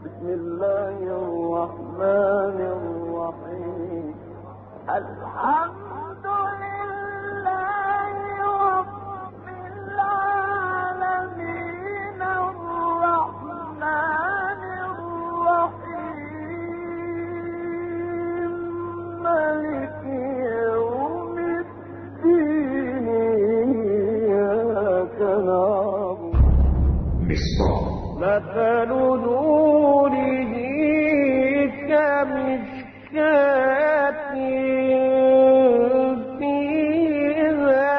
بسم الله الرحمن الرحیم. الحمد لله رب العالمین الرحمن الرحیم مالک یوم الدین ایاک نعبد. مثل نوره كمشكاة فيها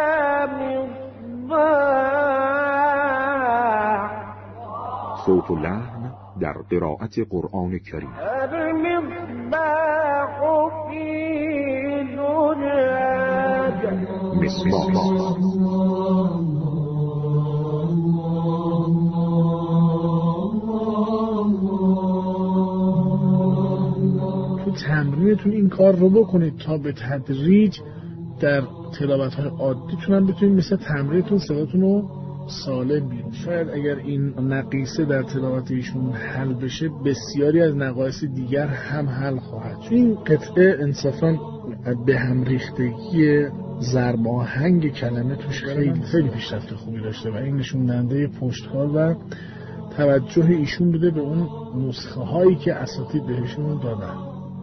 مصباح. صوت و لحن در قرائت قرآن کریم. المصباح في زجاجة. مصباح تمرینتون این کار رو بکنید تا به تدریج در تلاوت‌های عادیتون هم بتونید مثل تمرینتون صداتون رو سالم بیارید. شاید اگر این نقیصه در تلاوت ایشون حل بشه بسیاری از نقایص دیگر هم حل خواهد شد. این قطعه انصافاً به هم ریختگی ضرب آهنگ کلمه توش خیلی پیشرفت خوبی داشته و این نشون دهنده پشتکار و توجه ایشون بوده به اون نسخه هایی که اساتید بهشون دادن.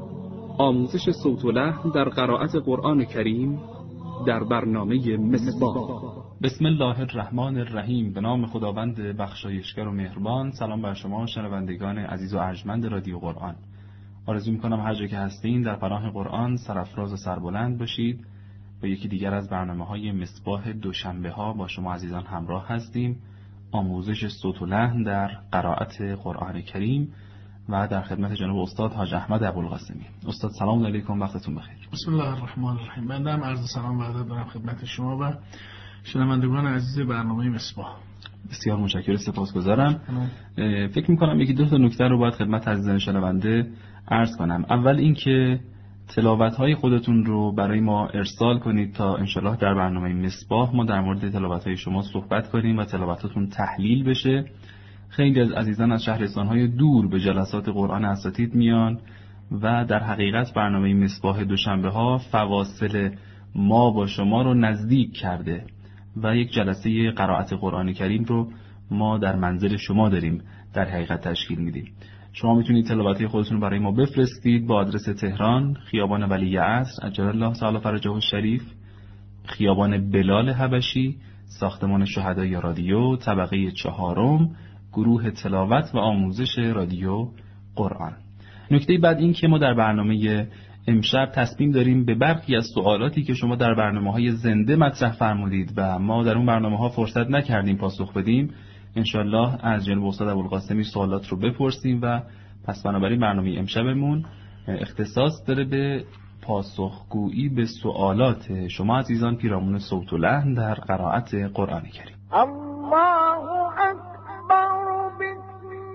آموزش صوت و لحن در قرائت قرآن کریم در برنامه مصباح. بسم الله الرحمن الرحیم. به نام خداوند بخشایشگر و مهربان. سلام بر شما شنوندگان عزیز و ارجمند رادیو قرآن. آرزو می‌کنم هر جا که هستین در پناه قرآن سرافراز و سربلند باشید. با یکی دیگر از برنامه‌های مصباح دوشنبه‌ها با شما عزیزان همراه هستیم. آموزش صوت و لحن در قرائت قرآن کریم و در خدمت جناب استاد حاج احمد ابوالقاسمی. استاد سلام علیکم، وقتتون بخیر. بسم الله الرحمن الرحیم. بنده هم عرض سلام و ادب دارم خدمت شما و شنوندگان عزیز برنامه مصباح. بسیار متشکرم، سپاسگزارم. فکر می‌کنم یکی دو تا نکته رو باید خدمت عزیزان شنونده عرض کنم. اول اینکه تلاوت‌های خودتون رو برای ما ارسال کنید تا انشالله در برنامه مصباح ما در مورد تلاوت‌های شما صحبت کنیم و تلاوتاتون تحلیل بشه. خیلی از عزیزان از شهرستان‌های دور به جلسات قرآن اساتید میان و در حقیقت برنامه مصباح دوشنبه‌ها فواصل ما با شما رو نزدیک کرده و یک جلسه قرائت قرآن کریم رو ما در منزل شما داریم در حقیقت تشکیل میدیم. شما میتونید تلاوت‌های خودتون برای ما بفرستید با آدرس تهران، خیابان ولی عصر عجل الله تعالی فرجه الشریف، خیابان بلال حبشی، ساختمان شهدای رادیو، طبقه 4، گروه تلاوت و آموزش رادیو قرآن. نکته بعد این که ما در برنامه امشب تصمیم داریم به برخی از سوالاتی که شما در برنامه‌های زنده مطرح فرمودید و ما در اون برنامه‌ها فرصت نکردیم پاسخ بدیم، انشالله از جناب استاد ابوالقاسمی سوالات رو بپرسیم و پس بنابراین برنامه امشبمون اختصاص داره به پاسخگویی به سوالات شما عزیزان پیرامون صوت و لحن در قرائت قرآن کریم. الله اکبر. بسم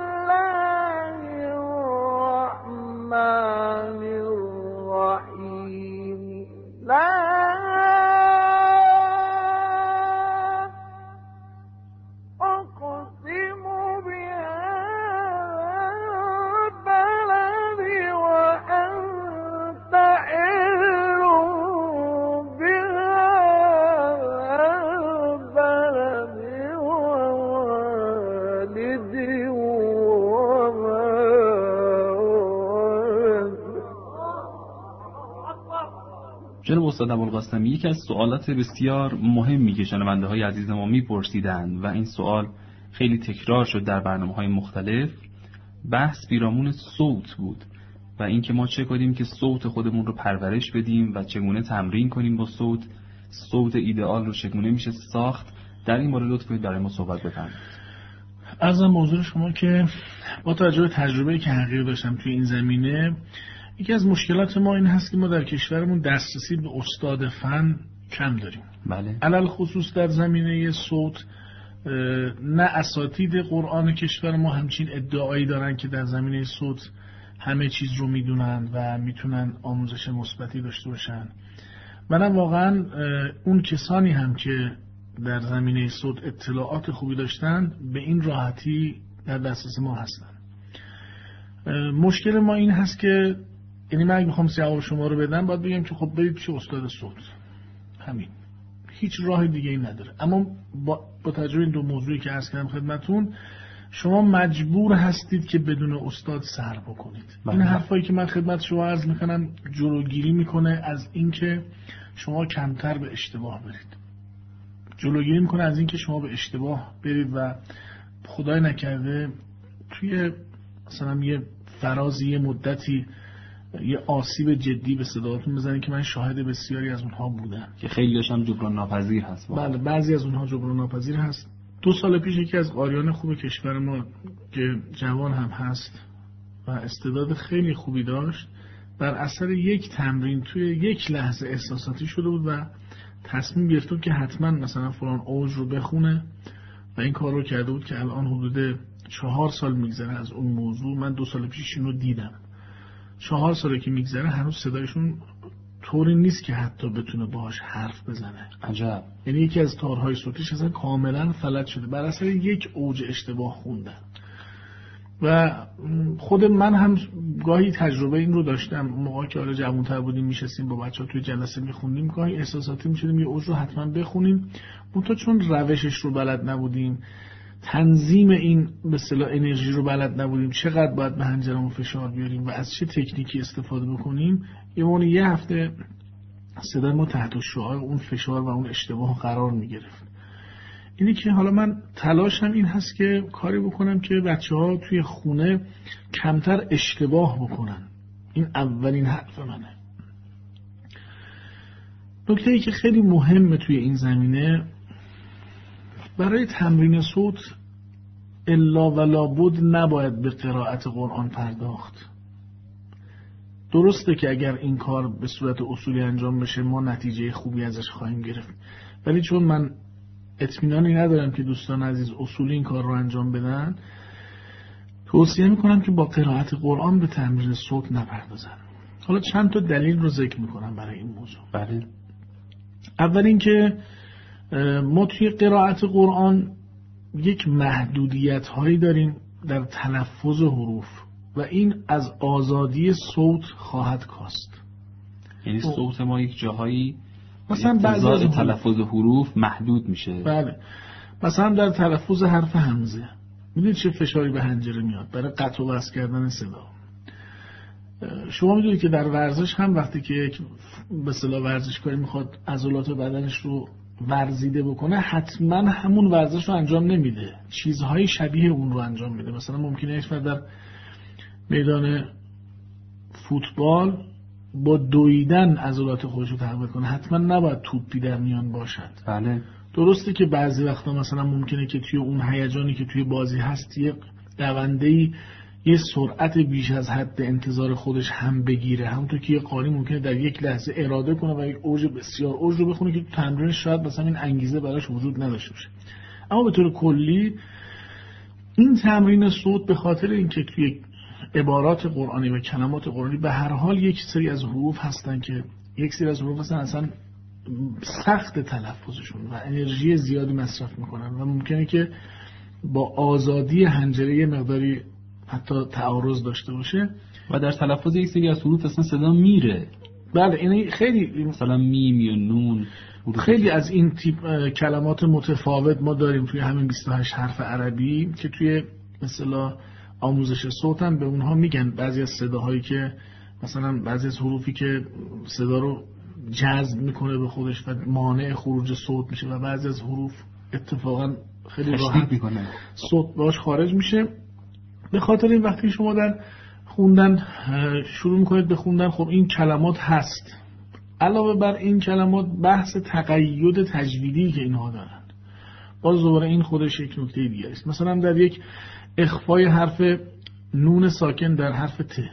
الله الرحمن الرحیم. لا جناب استاد ابوالقاسمی، یکی از سوالات بسیار مهمی که شنونده‌های عزیز ما می‌پرسیدند و این سوال خیلی تکرار شد در برنامه‌های مختلف، بحث پیرامون صوت بود و اینکه ما چه کنیم که صوت خودمون رو پرورش بدیم و چگونه تمرین کنیم با صوت ایدئال رو چگونه میشه ساخت. در این مورد لطف کنید برای ما صحبت بفرمایید. عرضم به حضور شما که با توجه به تجربه‌ای که حقیقی داشتم توی این زمینه، یکی از مشکلات ما این هست که ما در کشورمون دسترسی به استاد فن کم داریم. بله. علل خصوص در زمینه صوت، نه اساتید قرآن کشور ما همچین ادعایی دارن که در زمینه صوت همه چیز رو میدونن و میتونن آموزش مثبتی داشته باشن. منم واقعا اون کسانی هم که در زمینه صوت اطلاعات خوبی داشتن به این راحتی در دسترس ما هستن. مشکل ما این هست که یعنی من اگه بخوام جواب شما رو بدم باید بگم که خب برید پیش استاد صوت، همین، هیچ راه دیگه ای نداره. اما با توجه این دو موضوعی که عرض کردم خدمتتون، شما مجبور هستید که بدون استاد سر بکنید. این حرفایی که من خدمت شما عرض میکنم جلوگیری میکنه از اینکه شما کمتر به اشتباه برید، جلوگیری میکنه از اینکه شما به اشتباه برید و خدای نکرده توی مثلا یه فرازی یه مدتی یه آسیب جدی به صداتون بزنید که من شاهد بسیاری از اونها بودم که خیلیش هم جبران ناپذیر هست. بله بعضی از اونها جبران ناپذیر هست. 2 سال پیش یکی از قاریان خوب کشور ما که جوان هم هست و استعداد خیلی خوبی داشت، بر اثر یک تمرین توی یک لحظه احساساتی شده بود و تصمیم گرفت که حتما مثلا فلان اوج رو بخونه و این کار رو کرده بود که الان حدود 4 سال میگذره از اون موضوع. من 2 سال پیش اینو دیدم. 4 ساله که میگذره هنوز صدایشون طوری نیست که حتی بتونه باهاش حرف بزنه. عجب. یعنی یکی از تارهای صوتیش اصلا کاملا فلج شده بر اثر یک اوج اشتباه خوندن. و خود من هم گاهی تجربه این رو داشتم. موقعی که حالا جوان‌تر بودیم میشستیم با بچه‌ها توی جلسه میخوندیم، گاهی احساساتی میشدیم یه اوج رو حتما بخونیم، منتها چون روشش رو بلد نبودیم، تنظیم این به اصطلاح انرژی رو بلد نبودیم، چقدر باید به حنجرمون فشار بیاریم و از چه تکنیکی استفاده بکنیم، یه هفته صدای ما تحت شعاع اون فشار و اون اشتباه قرار میگرفت. اینی که حالا من تلاشم این هست که کاری بکنم که بچه‌ها توی خونه کمتر اشتباه بکنن. این اولین حرف منه. نکته‌ای که خیلی مهمه توی این زمینه، برای تمرین صوت الا و لابد نباید به قرائت قرآن پرداخت. درسته که اگر این کار به صورت اصولی انجام بشه ما نتیجه خوبی ازش خواهیم گرفت، ولی چون من اطمینانی ندارم که دوستان عزیز اصولی این کار رو انجام بدن، توصیه میکنم که با قرائت قرآن به تمرین صوت نپردازن. حالا چند تا دلیل رو ذکر میکنم برای این موضوع. بله. اول اینکه ما توی قرائت قرآن یک محدودیت هایی داریم در تلفظ حروف و این از آزادی صوت خواهد کاست. یعنی صوت ما یک جاهایی مثلا بعضی از تلفظ حروف محدود میشه. بله. مثلا در تلفظ حرف همزه میدونید چه فشاری به حنجره میاد برای قطع و وصل کردن صدا. شما میدونید که در ورزش هم وقتی که یک به اصطلاح ورزشکاری میخواد عضلات بدنش رو ورزیده بکنه، حتما همون ورزش رو انجام نمیده، چیزهای شبیه اون رو انجام میده. مثلا ممکنه یک فرد در میدان فوتبال با دویدن عضلات خودش رو تقویت کنه، حتما نباید توپی در میان باشد. بله. درسته که بعضی وقتا مثلا ممکنه که توی اون هیجانی که توی بازی هست یک دونده‌ای یه سرعت بیش از حد انتظار خودش هم بگیره، همونطور که یه قاری ممکنه در یک لحظه اراده کنه و یک اوج بسیار اوج رو بخونه که تو تمرین شاید مثلا این انگیزه براش وجود نداشته باشه. اما به طور کلی این تمرین صوت به خاطر اینکه توی عبارات قرآنی و کلمات قرآنی به هر حال یک سری از حروف هستن که اصلا سخت تلفظشون و انرژی زیادی مصرف میکنن و ممکنه که با آزادی حنجره یه مقداری حتی تعارض داشته باشه و در تلفظ یک سری از حروف اصلا صدا میره. بله. این خیلی مثلا میم یا نون، خیلی از این تیپ کلمات متفاوت ما داریم توی همین 28 حرف عربی که توی مثلا آموزش صوت هم به اونها میگن بعضی از صداهایی که مثلا بعضی از حروفی که صدا رو جذب میکنه به خودش و مانع خروج صوت میشه و بعضی از حروف اتفاقا خیلی راحت میکنه صوت باش خارج میشه. به خاطر این وقتی شما در خوندن شروع میکنید به خوندن، خب این کلمات هست. علاوه بر این کلمات بحث تقید تجویدی که اینها دارن، باز دوباره این خودش یک نکته دیگه است. مثلا در یک اخفای حرف نون ساکن در حرف ت،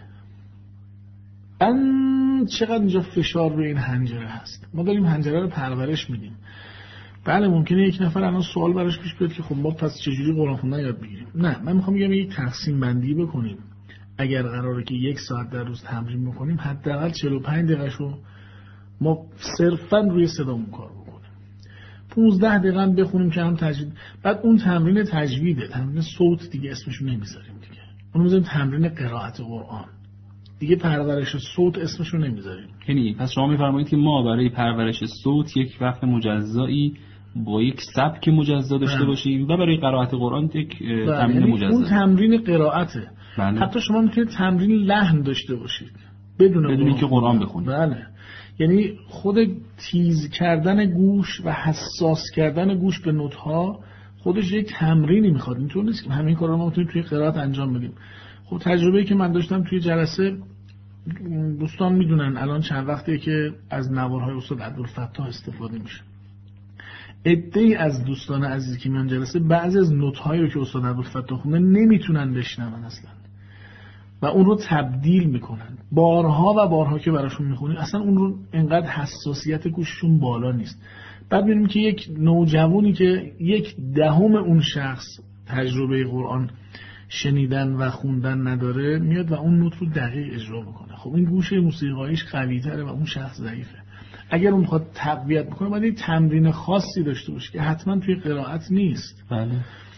چقدر اینجا فشار روی این حنجره هست. ما داریم حنجره رو پرورش میدیم. بله ممکنه یک نفر الان سوال براش پیش بیاد که خب ما پس چجوری قرآن خوندن یاد بگیریم. نه، من میخوام بگم یک تقسیم بندی بکنیم. اگر قراره که 1 ساعت در روز تمرین بکنیم، حداقل 45 دقیقه‌شو ما صرفا روی صدامون کار بکنیم. 15 دقیقه بخونیم که هم تجوید. بعد اون تمرین تجویده، تمرین صوت دیگه اسمشو نمیذاریم دیگه. اون میذاریم تمرین قرائت قرآن. دیگه پرورش صوت اسمش رو نمیذاریم. یعنی پس شما میفرمایید که ما برای پرورش صوت یک وقت مجزایی با یک سبک مجزا داشته باشیم و برای قرائت قرآن یک تمرین مجزا. اون تمرین قرائته. بله. حتی شما میتونید تمرین لحن داشته باشید بدون اینکه قرآن بخونید. بله. یعنی خود تیز کردن گوش و حساس کردن گوش به نوت‌ها خودش یک تمرینی میخواد. اینطور نیست که همین کارا ما میتونیم توی قرائت انجام بدیم. خب تجربه‌ای که من داشتم توی جلسه، دوستان میدونن الان چند وقتیه که از نوارهای استاد عبدالفتاح استفاده میشه. عده‌ای از دوستان عزیزی که میان جلسه بعضی از نوت‌هایی رو که استاد عبدالفتاح خونده نمیتونن بشنون اصلا و اون رو تبدیل میکنن. بارها و بارها که براشون میخونی اصلا اون رو انقدر حساسیت گوششون بالا نیست. بعد می‌بینیم که یک نوجوانی که 1/10 اون شخص تجربه قرآن شنیدن و خوندن نداره میاد و اون نوت رو دقیق اجرا میکنه. خب این گوشه موسیقاییش قوی‌تره و اون شخص ضعیفه. اگر اون میخواد تقویت بکنه باید تمرین خاصی داشته باشه که حتما توی قرائت نیست. بله.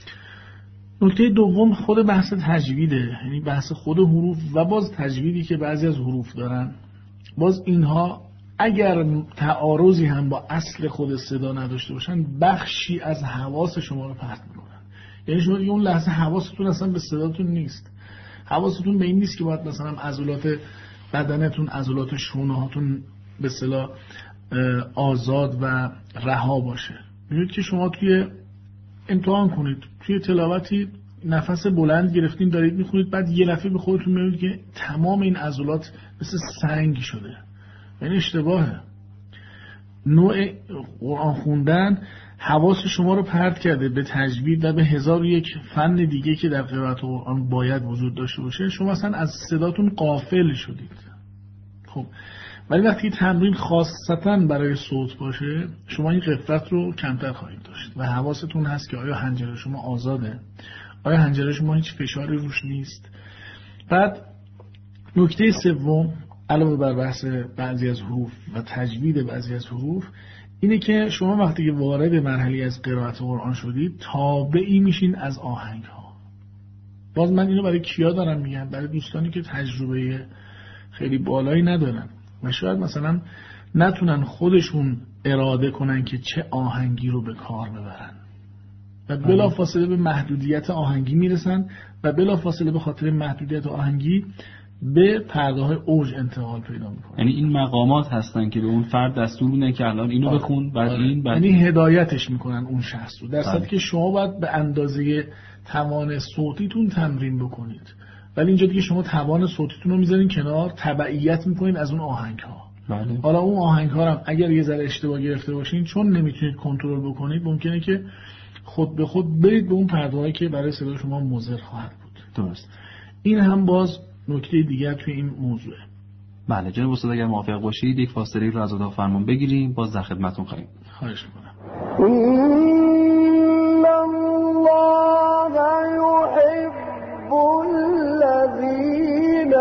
نکته دوم خود بحث تجویده، یعنی بحث خود حروف و باز تجویدی که بعضی از حروف دارن. باز اینها اگر تعارضی هم با اصل خود صدا نداشته باشن بخشی از حواس شما رو پرت میکنن. یعنی شما دیگه اون لحظه حواستون اصلا به صداتون نیست. حواستون به این نیست که باید مثلا عضلات بدنتون، عضلات شونه هاتون به اصطلاح آزاد و رها باشه. میگید که شما توی امتحان کنید، توی تلاوتی نفس بلند گرفتین دارید میخونید، بعد یه دفعه به خودتون میگید که تمام این عضلات مثل سنگ شده. یعنی اشتباهه. نوع قرآن خوندن حواس شما رو پرت کرده به تجوید و به 1001 فن دیگه که در قرائت قرآن باید وجود داشته باشه. شما اصلا از صداتون غافل شدید. خب ولی وقتی تمرین خاصتا برای صوت باشه شما این غفلت رو کمتر خواهید داشت و حواستون هست که آیا حنجره شما آزاده، آیا حنجره شما هیچ فشاری روش نیست. بعد نکته سوم علاوه بر بحث بعضی از حروف و تجوید بعضی از حروف اینه که شما وقتی که وارد مرحله از قرائت قرآن شدید تابعی میشین از آهنگ ها. باز من اینو برای کیا دارم میگم؟ برای دوستانی که تجربه خیلی بالایی ندارن و شاید مثلا نتونن خودشون اراده کنن که چه آهنگی رو به کار ببرن و بلافاصله به محدودیت آهنگی میرسن و بلافاصله به خاطر محدودیت آهنگی به پرده های اوج انتقال پیدا میکنن. یعنی این مقامات هستن که به اون فرد دستور میدن که الان اینو بخون، بعد این، بعد یعنی هدایتش میکنن اون شخص رو، در صورتی که شما باید به اندازه توان صوتیتون تمرین بکنید. ولی اینجا دیگه شما توان صوتیتون رو میذارین کنار، تبعیت میکنین از اون آهنگ ها. بله. حالا اون آهنگ ها هم اگر یه ذره اشتباه گرفته باشین چون نمیتونید کنترل بکنید ممکنه که خود به خود برید به اون پرده‌هایی که برای صدای شما مضر خواهد بود. درست. این هم باز نکته دیگر توی این موضوعه. بله جناب استاد اگر موافق باشید یک فاصله رو از اتاق فرمان بگیریم، باز در خدمتتون خواهیم. خواهش می‌کنم. إن الله يحب الذين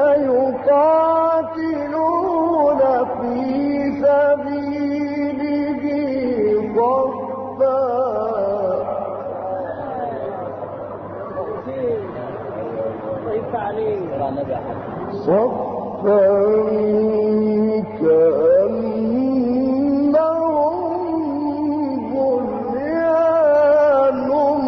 يقاتلون في سبيله صفا كأنهم بنيان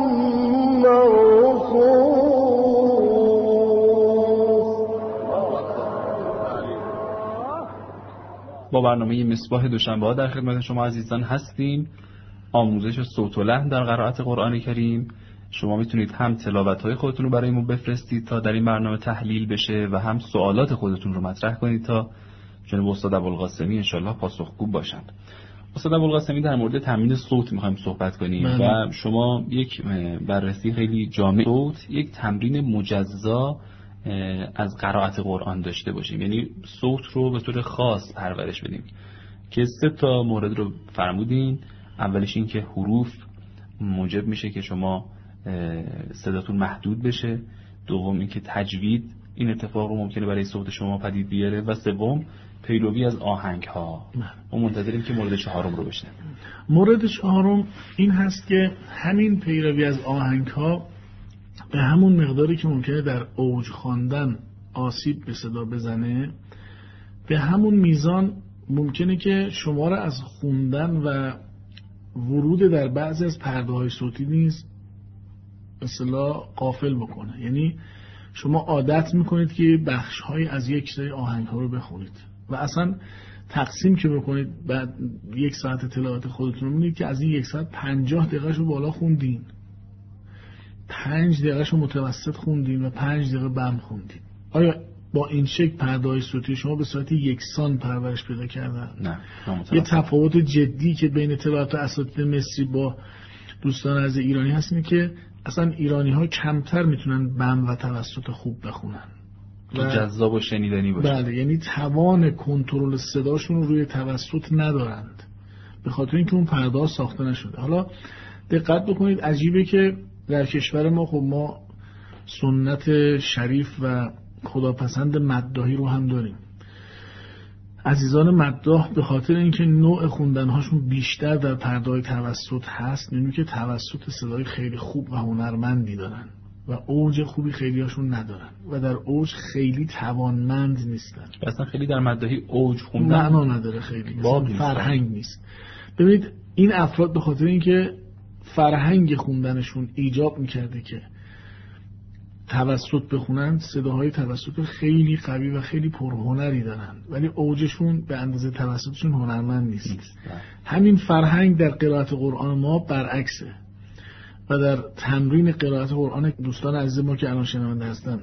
با برنامه مصباح دوشنبه‌ها در خدمت شما عزیزان هستیم. آموزش صوت و لحن در قرائت قرآن کریم. شما میتونید هم تلاوت‌های خودتون رو برای ما بفرستید تا در این برنامه تحلیل بشه و هم سوالات خودتون رو مطرح کنید تا جناب استاد ابوالقاسمی ان شاءالله پاسخگو باشن. استاد ابوالقاسمی در مورد تمرین صوت می‌خوایم صحبت کنیم و شما یک بررسی خیلی جامع صوت، یک تمرین مجزا از قرائت قرآن داشته باشیم، یعنی صوت رو به طور خاص پرورش بدیم که 3 تا مورد رو فرمودین. اولش این که حروف موجب میشه که شما صداتون محدود بشه، دوم این که تجوید این اتفاق رو ممکنه برای صوت شما پدید بیاره و سوم پیروی از آهنگ ها. ما منتظریم که مورد 4 رو بشنویم. مورد 4 این هست که همین پیروی از آهنگ ها به همون مقداری که ممکنه در اوج خواندن آسیب به صدا بزنه، به همون میزان ممکنه که شما را از خوندن و ورود در بعضی از پرده‌های صوتی نیز به اصطلاح غافل بکنه. یعنی شما عادت میکنید که بخش‌های از یک سری آهنگ‌ها رو بخونید و اصلا تقسیم که بکنید بعد 1 ساعت تلاوت خودتون رو می‌بینید که از این 1 ساعت 50 دقیقه رو بالا خوندین، 5 دقیقه رو متوسط خوندین و 5 دقیقه بم خوندین. آیا با این شکل پرده‌های صوتی شما به صورت یکسان پرورش پیدا کردن؟ نه. یه تفاوت جدی که بین تلاوت اساتید مصری با دوستان از ایرانی هست اینه که اصلا ایرانی‌ها کمتر میتونن بم و توسط خوب بخونن که جذاب و شنیدنی باشه. بله، یعنی توان کنترل صداشون رو روی توسط ندارند به خاطر اینکه اون پرده ساخته نشده. حالا دقت بکنید، عجیبه که در کشور ما خب ما سنت شریف و خداپسند مداحی رو هم داریم. عزیزان مداح به خاطر اینکه نوع خوندن‌هاشون بیشتر در پرده‌های توسط هست، می‌بینید که توسط صدای خیلی خوب و هنرمندی دارن و اوج خوبی خیلی هاشون ندارن و در اوج خیلی توانمند نیستن. اصلا خیلی در مداحی اوج خوندن معنا نداره، خیلی فرهنگ نیست. ببینید این افراد به خاطر اینکه فرهنگ خوندنشون ایجاب می‌کرده که توسط بخونن، صداهای توسط خیلی قوی و خیلی پرهنری دارن، ولی اوجشون به اندازه توسطشون هنرمند نیست. همین فرهنگ در قرائت قرآن ما برعکسه و در تمرین قرائت قرآن دوستان عزیز ما که الان شنونده هستن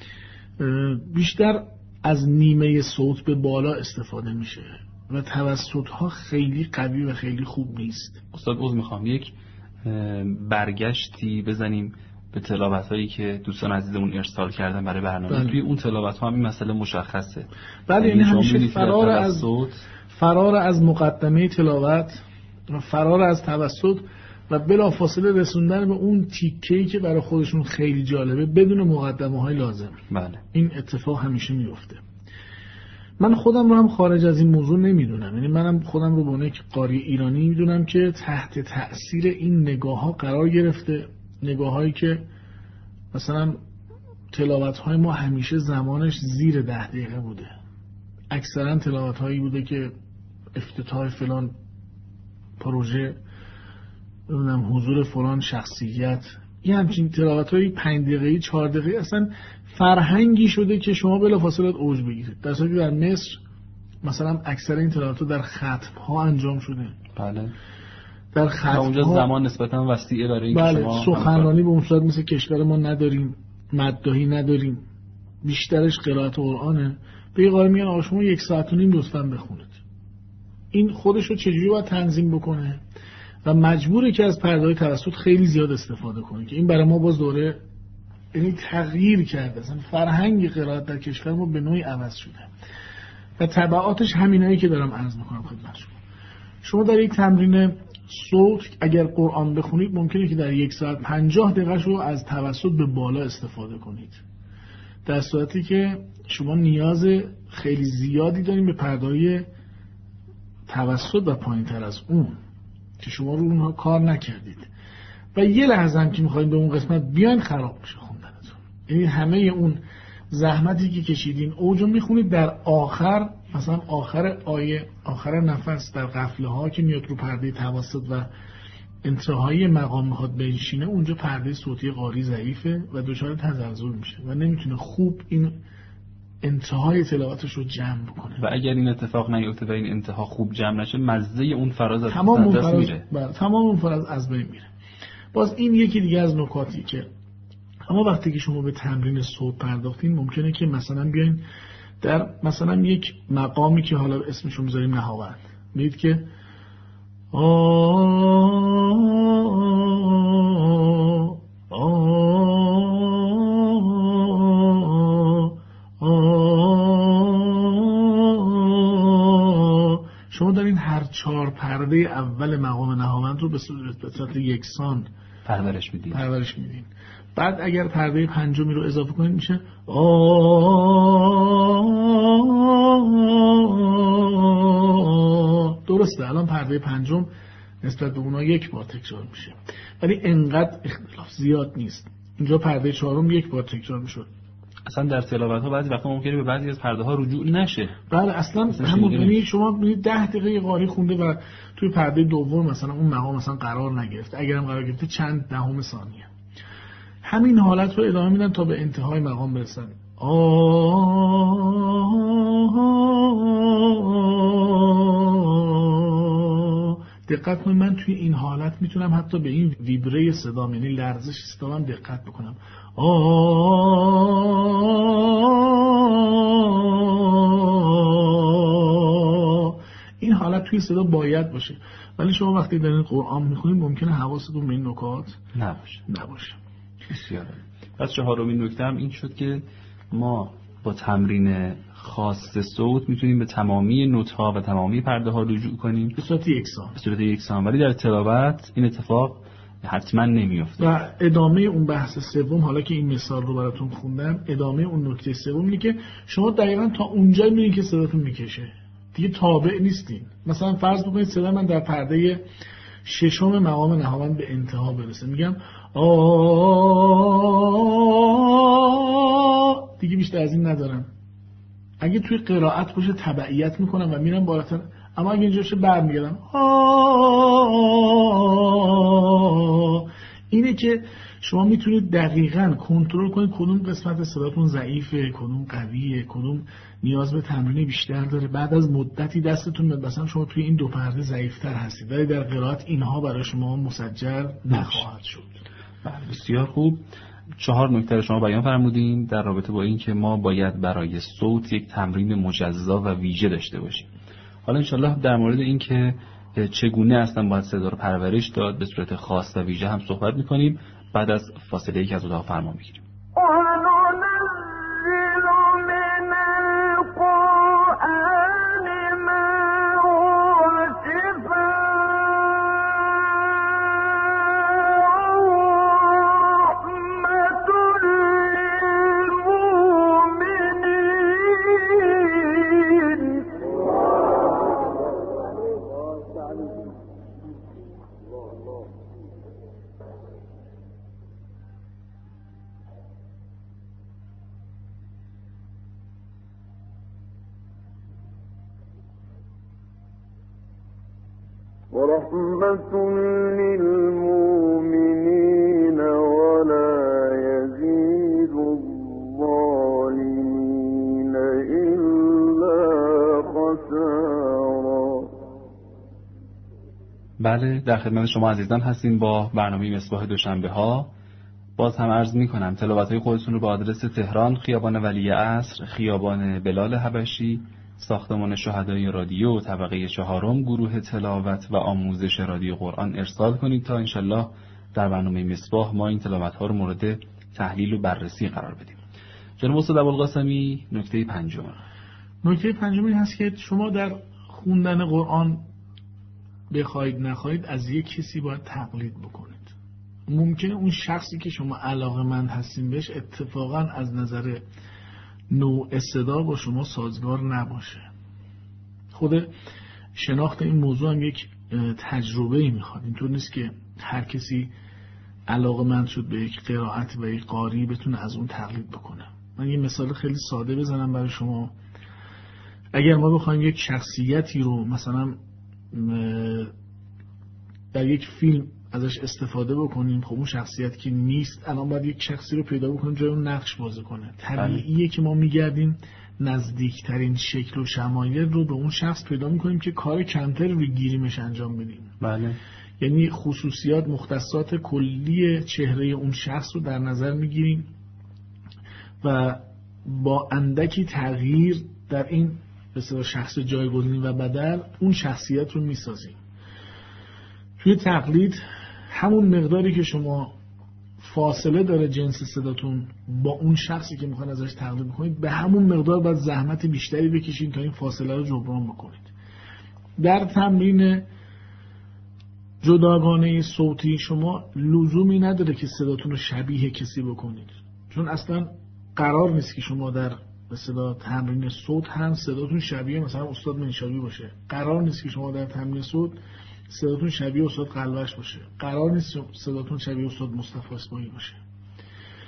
بیشتر از نیمه صوت به بالا استفاده میشه و توسطها خیلی قوی و خیلی خوب نیست. استاد عذر میخوام یک برگشتی بزنیم به تلاوت‌هایی که دوستان عزیزمون ارسال کردن برای برنامه. بله. توی اون تلاوت‌ها هم این مسئله مشخصه. بله، یعنی همیشه فرار از مقدمه تلاوت و فرار از توسط و بلافاصله رسوندن به اون تیکه‌ای که برای خودشون خیلی جالبه بدون مقدمه‌های لازم. بله. این اتفاق همیشه میفته. من خودم رو هم خارج از این موضوع نمیدونم، یعنی منم خودم رو به عنوان یک قاری ایرانی میدونم که تحت تأثیر این نگاه‌ها قرار گرفته، نگاه‌هایی که مثلا تلاوت‌های ما همیشه زمانش زیر 10 دقیقه بوده، اکثرا تلاوت‌هایی بوده که افتتاح فلان پروژه، نمیدونم حضور فلان شخصیت، یه همچین تلاوت‌های 5 دقیقه‌ای 4 دقیقه‌ای اصلا فرهنگی شده که شما بلافاصله اوج بگیرید. در صورتی که در مصر مثلا اکثر این تلاوت‌ها در ختم‌ها انجام شده. بله. در ختم‌ها اونجا زمان نسبتاً وسیعه برای اینکه بله، شما سخنرانی به اون صورت مثل کشور ما نداریم، مداحی نداریم، بیشترش قرائت قرآنه. به یه قاری میگن آقا شما 1 ساعت و نیم لطفاً بخونید. این خودش رو چجوری باید تنظیم بکنه و مجبوره که از پرده‌های توسط خیلی زیاد استفاده کنه که این برای ما باز دوره یعنی تغییر کرده. اصلا فرهنگ قرائت در کشور ما به نوعی عوض شده و تبعاتش همینایی که دارم عرض میکنم خدمت شما در یک تمرین صوت اگر قرآن بخونید ممکنه که در 1 ساعت 50 دقیقه رو از توسط به بالا استفاده کنید، در صورتی که شما نیاز خیلی زیادی داریم به پرده‌های توسط و پایین تر از اون که شما رو اونها کار نکردید و یه لحظه هم که میخواید به اون قسمت بیان خراب میشه خوندنتون. یعنی همه اون زحمتی که کشیدین اوجو میخونید در آخر، مثلا آخر آیه، آخر نفس در قفله ها که میاد رو پرده توسط و انتهای مقام میخواد بنشینه، اونجا پرده صوتی قاری ضعیفه و دچار تزلزل میشه و نمیتونه خوب این انتهای تلاوتش رو جمع بکنه. و اگر این اتفاق نیفته و این انتها خوب جمع نشه، مزه اون فراز از دست میره. تمام اون فراز از بین میره. باز این یکی دیگه از نکاتی که اما وقتی که شما به تمرین صوت پرداختین ممکنه که مثلا بیاین در مثلا یک مقامی که حالا اسمشو میذاریم نهاوند، ببینید که شما دارین هر 4 پرده اول مقام نهاوند رو به صورت یکسان پرورش میدین. بعد اگر پرده 5 رو اضافه کنید میشه درسته. الان پرده 5 نسبت به اونا 1 بار تکرار میشه ولی انقدر اختلاف زیاد نیست. اینجا پرده چهارم یک بار تکرار میشد. اصلا در تلاوت ها بعضی وقتا ممکنه به بعضی از پرده ها رجوع نشه. بله اصلا همون، یعنی شما ببینید 10 دقیقه قاری خونده و توی پرده دوم مثلا اون مقام مثلا قرار نگرفت، اگرم قرار گرفته چند دهم ثانیه، همین حالت رو ادامه میدن تا به انتهای مقام برسن. دقت کنید، من توی این حالت میتونم حتی به این ویبره صدام، یعنی لرزش صدام دقت بکنم. این حالت توی صدا باید باشه، ولی شما وقتی دارین قرآن میخونید ممکنه حواستون به این نکات نباشه. بسیار. پس چهارمین نکته هم این شد که ما با تمرین خاص صوت میتونیم به تمامی نوت‌ها و تمامی پرده ها رجوع کنیم به صورت یکسان. ولی در تلاوت این اتفاق حتما نمیفته. و ادامه اون بحث سوم، حالا که این مثال رو براتون خوندم، ادامه اون نکته سوم اینه که شما دقیقاً تا اونجا میبینید که صداتون میکشه، دیگه تابع نیستین. مثلا فرض بکنید صدا من در پرده ششم مقام نهاوند به انتها برسه، میگم دیگه بیشتر از این ندارم. اگه توی قرائت باشه تبعیت میکنم و میرم بالاتر، اما اگه اینجا باشه برمیگردم. اینه که شما میتونید دقیقاً کنترل کنید کدوم قسمت صداتون ضعیفه، کدوم قویه، کدوم نیاز به تمرین بیشتر داره. بعد از مدتی دستتون میاد مثلا شما توی این دو پرده ضعیفتر هستید، ولی در قرائت اینها برای شما مسجل نخواهد شد. بسیار خوب. 4 نکته رو شما بیان فرمودین در رابطه با این که ما باید برای صوت یک تمرین مجزا و ویژه داشته باشیم. حالا انشالله در مورد این که چگونه اصلا باید صدا رو پرورش داد به صورت خاص و ویژه هم صحبت می‌کنیم بعد از فاصله که از اتاق فرمان می‌گیریم. ورحمة للمؤمنين ولا يزيد الظالمين إلا خسارا. بله، در خدمت شما عزیزان هستیم با برنامه مصباح دوشنبه ها. باز هم عرض می کنم تلاوت های خودتون رو به آدرس تهران، خیابان ولی عصر، خیابان بلال حبشی، ساختمان شهدای رادیو، طبقه 4، گروه تلاوت و آموزش رادیو قرآن ارسال کنید تا انشالله در برنامه مصباح ما این تلاوت ها رو مورد تحلیل و بررسی قرار بدیم. جناب استاد ابوالقاسمی، نکته 5. نکته 5 این هست که شما در خوندن قرآن بخواید نخواید از یک کسی باید تقلید بکنید. ممکنه اون شخصی که شما علاقه‌مند هستین بهش اتفاقا از نظر نوع صدا با شما سازگار نباشه. خود شناخت این موضوع هم یک تجربه‌ای میخواد. اینطور نیست که هر کسی علاقه‌مند شد به یک قرائت و یک قاری بتونه از اون تقلید بکنه. من یه مثال خیلی ساده بزنم برای شما. اگر ما بخوایم یک شخصیتی رو مثلا در یک فیلم ازش استفاده بکنیم، خب اون شخصیت که نیست، الان باید یک شخصی رو پیدا بکنیم جای اون نقش بازی کنه. طبیعیه که ما میگردیم نزدیکترین شکل و شمایل رو به اون شخص پیدا میکنیم که کار کمتری روی گیریمش انجام بدیم. بله. یعنی خصوصیات مختصات کلی چهره اون شخص رو در نظر میگیریم و با اندکی تغییر در این مثلا شخص جایگزینی و بدل اون شخصیت رو میسازیم. توی تقلید همون مقداری که شما فاصله داره جنس صداتون با اون شخصی که میخواین ازش تقلید بکنید، به همون مقدار باید زحمت بیشتری بکشید تا این فاصله رو جبران بکنید. در تمرین جداگانه صوتی شما لزومی نداره که صداتون رو شبیه کسی بکنید، چون اصلا قرار نیست که شما در مثلا تمرین صوت هم صداتون شبیه مثلا استاد منشاوی باشه. قرار نیست که شما در تمرین صوت صداتون شبیه استاد قلوش باشه. قرار نیست صداتون شبیه استاد مصطفی اسماعیلی باشه.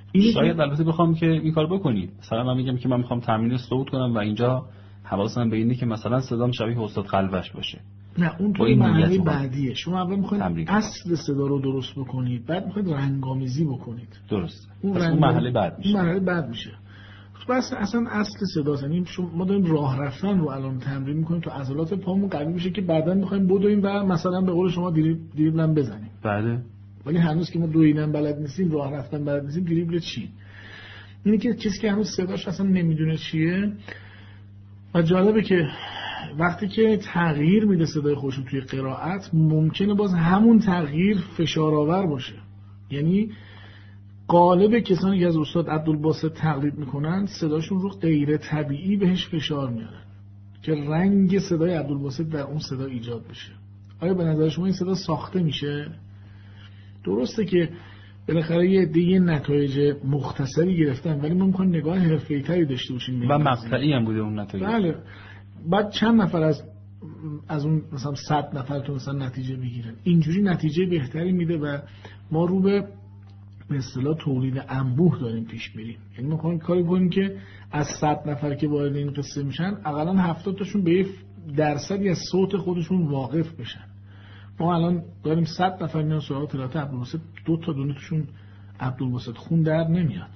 شاید البته بخوام که این کار بکنید، مثلا من میگم که من میخوام تمرین صوت کنم و اینجا حواسم به اینه که مثلا صدام شبیه استاد قلبش باشه. نه اون تو مرحله بعدیه. شما اول میخواید اصل صدا رو درست بکنید، بعد میخواید رنگامیزی بکنید. درست. اون مرحله بعد میشه. اون مرحله بعد میشه. بس اصلا اصل صدا، یعنی ما داریم راه رفتن رو الان تمرین میکنیم تو عضلات پامون قوی بشه که بعداً میخوایم بدویم و مثلا به قول شما دریبل هم بزنیم. بله. ولی هنوز که ما دویدن بلد نیستیم، راه رفتن بلد نیستیم، دریبل چی؟ اینه که کسی که هنوز صداش اصلا نمیدونه چیه. و جالبه که وقتی که تغییر میده صدای خودش توی قرائت، ممکنه باز همون تغییر فشارآور باشه. یعنی غالب کسانی که از استاد عبدالباسط تقلید میکنن صداشون رو غیر طبیعی بهش فشار میارن که رنگ صدای عبدالباسط در اون صدا ایجاد بشه. آیا به نظر شما این صدا ساخته میشه؟ درسته که بالاخره یه عده نتایج مختصری گرفتن، ولی ما میخوایم نگاه حرفه‌ای‌تری داشته باشیم و مقطعی هم بوده اون نتایج. بله. بعد چند نفر از اون مثلا 100 نفر تو مثلا نتیجه بگیرن، اینجوری نتیجه بهتری میده و ما رو به اصطلاح تولید انبوه داریم پیش میریم. یعنی ما می‌خوایم کاری کنیم که از 100 نفر که وارد این قصه میشن حداقل 70 تاشون به درصدی از صوت خودشون واقف بشن. ما الان داریم 100 نفر میان سراغ قرائت عبدالباسط، 2 تا دونتون عبدالباسط خون در نمیاد.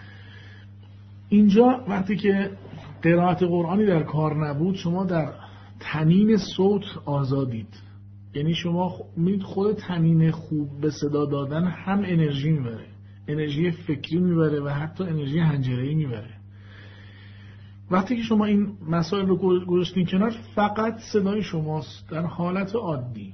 اینجا وقتی که قرائت قرآنی در کار نبود، شما در طنین صوت آزادید. یعنی شما می‌بینید خود طنین خوب به صدا دادن هم انرژی میبره، انرژی فکری میبره و حتی انرژی حنجره‌ای میبره. وقتی که شما این مسائل رو گذاشتین کنار، فقط صدای شماست در حالت عادی.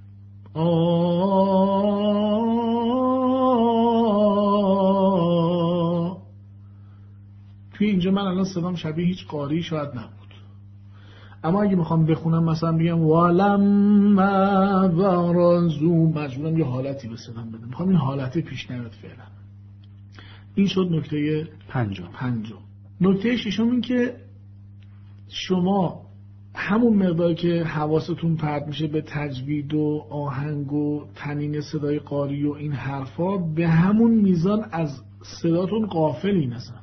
توی اینجا من الان صدام شبیه هیچ قاری شاید نبود، اما اگه میخوام بخونم مثلا بگم والم و برازو، مجبورم یه حالتی به صدام بدم، میخوام این حالت پیش نیاد فعلا. این شد نکته پنجم. نکته ششم این که شما همون مقدار که حواستون پرت میشه به تجوید و آهنگ و طنین صدای قاری و این حرفا، به همون میزان از صداتون غافلین. اصلا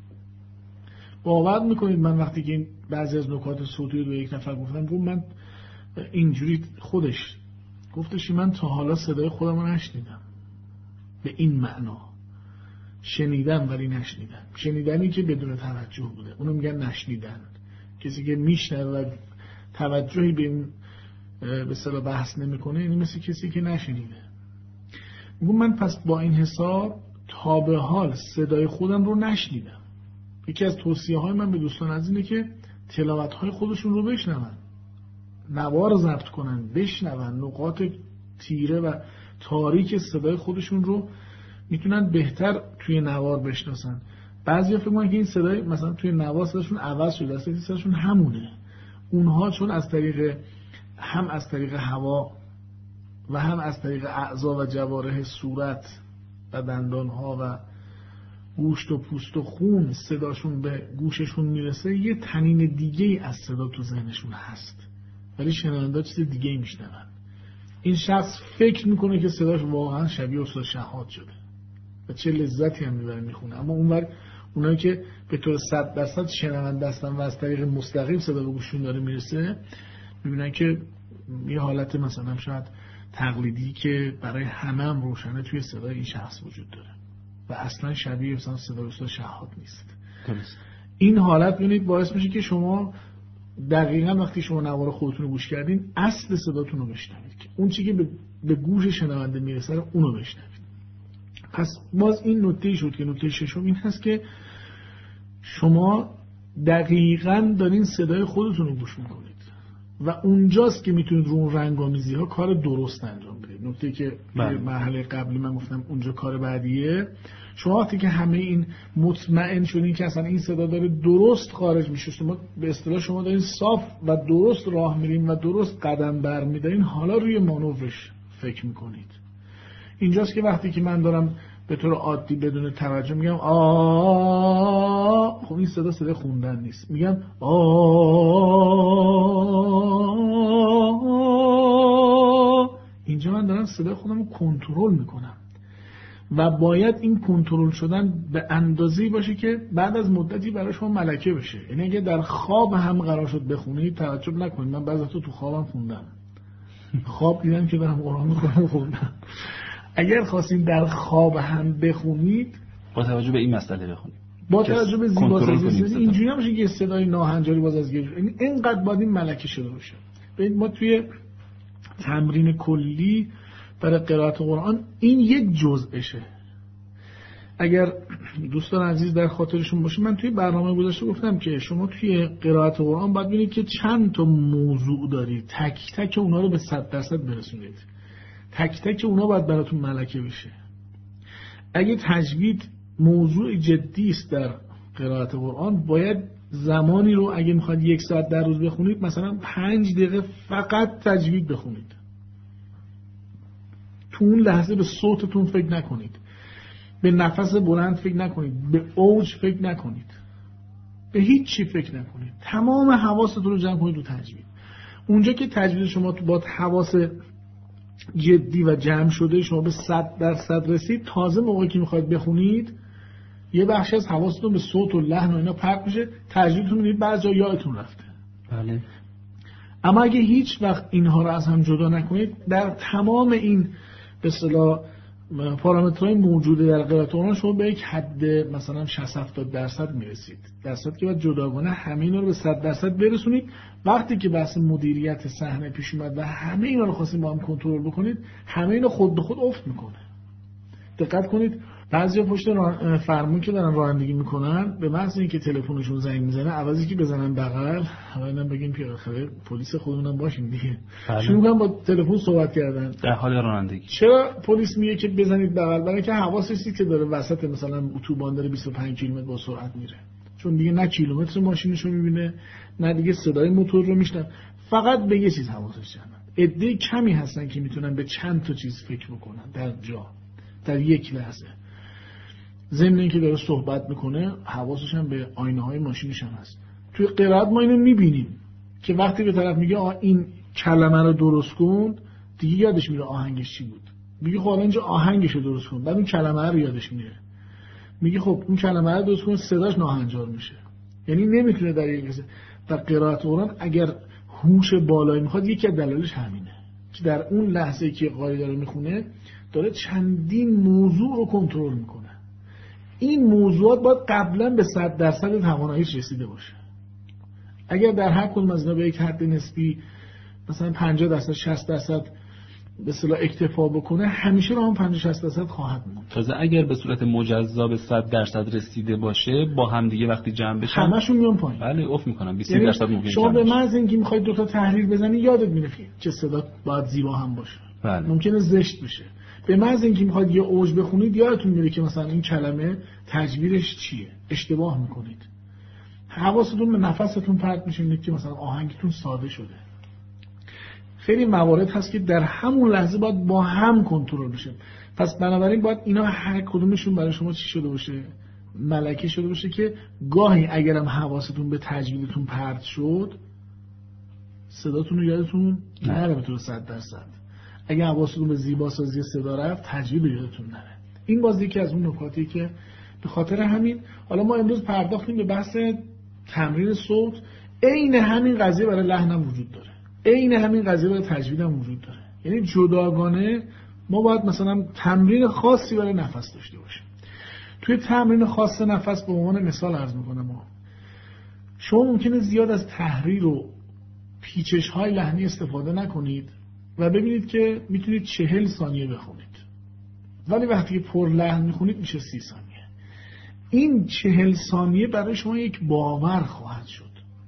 باور میکنید من وقتی که بعضی از نکات صوتی رو به یک نفر گفتم، گفت من اینجوری خودش گفتش من تا حالا صدای خودم رو نشنیدم به این معنا. شنیدم ولی نشنیدم. شنیدنی که بدون توجه بوده، اونو میگن نشنیدن. کسی که میشنوه و توجهی به این به اصطلاح بحث نمیکنه، یعنی مثل کسی که نشنیده. میگم من پس با این حساب تا به حال صدای خودم رو نشنیدم. یکی از توصیه‌های من به دوستان از اینه که تلاوت‌های خودشون رو بشنون، نوار ضبط کنن، بشنون، نقاط تیره و تاریک صدای خودشون رو میتونن بهتر توی نوار بشناسن. بعضیا فکر می‌کنن که این صدای مثلا توی نوار صداشون عوض شده، اصلا صداشون همونه. اونها چون از طریق هوا و هم از طریق اعضا و جوارح صورت و دندان‌ها و گوشت و پوست و خون صداشون به گوششون میرسه، یه طنین دیگه‌ای از صدا تو ذهنشون هست، ولی شنونده چیز دیگه‌ای میشنون. این شخص فکر میکنه که صداش واقعا شبیه استاد شهاد شده و چه لذتی هم میبره میخونه، اما اونایی که به طور 100% شنونده هستن و از طریق مستقیم صدا به گوششون داره میرسه، میبینن که یه حالت مثلا شاید تقلیدی که برای همه هم روشنه توی صدای این شخص وجود داره و اصلا شبیه مثلا صدای استاد شهاد نیست. این حالت ببینید باعث میشه که شما دقیقاً وقتی شما نوار خودتون رو گوش کردین اصل صداتون رو بشنوید، که اون چیزی که به گوش شنونده میرسه رو اونو بشنوید. پس باز این نکته شد که نکته ششم این هست که شما دقیقاً دارین صدای خودتون رو گوش میکنید و اونجاست که میتونید رو اون رنگامیزی ها کار درست انجام بدید. نکته که مرحله قبلی من گفتم اونجا کار بعدیه. شما وقتی که همه این مطمئن شدین که اصلا این صدا داره درست خارج میشه، شما به اصطلاح شما دارین صاف و درست راه میرین و درست قدم برمیدارین، حالا روی مانورش فکر میکنید. اینجاست که وقتی که من دارم به طور عادی بدون توجه میگم خب این صدا خوندن نیست، میگم اینجا من دارم صدا خودم رو کنترل میکنم و باید این کنترل شدن به اندازه‌ای باشه که بعد از مدتی برای شما ملکه بشه. یعنی اگه در خواب هم قرار شد بخونید، تعجب نکنید، من بعضی وقتا تو خوابم خوندم، خواب دیدم که دارم قرآن می‌خونم خوندم. اگر خواستین در خواب هم بخونید، با توجه به این مسئله بخونید، با توجه به زیباسازی اینجوری نمیشه که صدای ناهنجاری باز از گیر، یعنی اینقدر باید این ملکه شده باشه. ببین ما توی تمرین کلی برای قرائت قرآن این یک جزءشه. اگر دوستان عزیز در خاطرشون باشه، من توی برنامه گذاشته گفتم که شما توی قرائت قرآن باید ببینید که چند تا موضوع دارید، تک تک اونا رو به 100% برسونید، تک تک اونا باید براتون ملکه بشه. اگه تجوید موضوع جدی است در قرائت قرآن، باید زمانی رو اگه میخواید 1 ساعت در روز بخونید، مثلا 5 دقیقه فقط تجوید بخونید. تو اون لحظه به صوتتون فکر نکنید، به نفس بلند فکر نکنید، به اوج فکر نکنید، به هیچ چی فکر نکنید، تمام حواستون رو جمع کنید رو تجوید. اونجا که تجوید شما تو با حواس جدی و جمع شده شما به 100% رسید، تازه موقعی که میخواید بخونید یه بخشی از حواستون به صوت و لحن و اینا پرت میشه، تجویدتون میبینید بعضی جا یادتون رفته. بله. اما اگه هیچ وقت اینها رو از هم جدا نکنید، در تمام این به اصطلاح پارامترهای موجوده در قرائت قرآن شما به یک حد مثلا 60-70% میرسید. درصد که باید جداگانه همه اینا رو به 100% برسونید. وقتی که بحث مدیریت صحنه پیش اومد و همه اینا رو خواستید با هم کنترل بکنید، همه اینا خود به خود افت میکنه. دقت کنید، بعضیا پشت فرمون که دارن رانندگی میکنن، به محض اینکه تلفنشون زنگ میزنه، عوضی که بزنن بغل، حالا بگیم که آخه پلیس خودمونم باشیم دیگه، شروع میکنن با تلفن صحبت کردن در حال رانندگی. چرا پلیس میگه که بزنید بغل؟ برای اینکه حواسش که داره وسط مثلا اتوبان داره 25 کیلومتر با سرعت میره، چون دیگه نه کیلومتر ماشینشو میبینه نه دیگه صدای موتور رو میشنوه، فقط به یه چیز حواسش جمعه. عده کمی هستن که میتونن به چند تا چیز فکر بکنن در یک لحظه. ضمن اینکه داره صحبت میکنه، حواسش هم به آینه های ماشینش هم هست. توی قرائت ما اینو میبینیم که وقتی به طرف میگه این کلمه رو درست کن، دیگه یادش میره آهنگش چی بود. میگه خب اینجا آهنگش رو درست کن، بعد اون کلمه رو یادش میره. میگه خب اون کلمه رو درست کن، صداش ناهنجار میشه. یعنی نمیتونه در یک لحظه. در قرائت قرآن اگر هوش بالایی میخواد، یکی از دلایلش همینه که در اون لحظه که قاری داره میخونه، داره چندین موضوع رو کنترل میکنه. این موضوعات باید قبلا به 100% تواناییش رسیده باشه. اگر در هر کدوم از اینا به یک حد نسبی مثلا 50% 60% به اصطلاح اکتفا بکنه، همیشه رو هم 50-60% خواهد موند. تازه اگر به صورت مجزا به 100% رسیده باشه، با هم دیگه وقتی جمع بشن همشون میان پایین. بله افت میکنن. 20% ممکنه شما به محض اینکه میخواید دو تا تحریر بزنی، یادت میره که صدا باید زیبا هم باشه. بله. ممکنه زشت بشه. به محض اینکه میخواید یه اوج بخونید، یادتون میره که مثلا این کلمه تجویدش چیه، اشتباه میکنید. حواستون به نفستون پرت میشه که مثلا آهنگتون ساده شده. خیلی موارد هست که در همون لحظه باید با هم کنترل بشه. پس بنابراین باید اینا هر کدومشون برای شما چی شده باشه؟ ملکه شده باشه که گاهی اگرم حواستون به تجویدتون پرت شد، صداتون رو یادتون نره به طور 100%. اگه حواستون به زیباسازی صدا رفت، تجوید یادتون نره. این باز یکی از اون نکاتی که به خاطر همین حالا ما امروز پرداختیم به بحث تمرین صوت. عین همین قضیه برای لحن هم وجود داره، عین همین قضیه برای تجوید هم وجود داره. یعنی جداگانه ما باید مثلا تمرین خاصی برای نفس داشته باشیم. توی تمرین خاص نفس به عنوان مثال عرض میکنم، شما ممکنه زیاد از تحریر و پیچش های لحنی استفاده نکنید و ببینید که میتونید 40 ثانیه بخونید، ولی وقتی پر لحن میخونید میشه 30 ثانیه. این 40 ثانیه برای شما یک باور خواهد شد.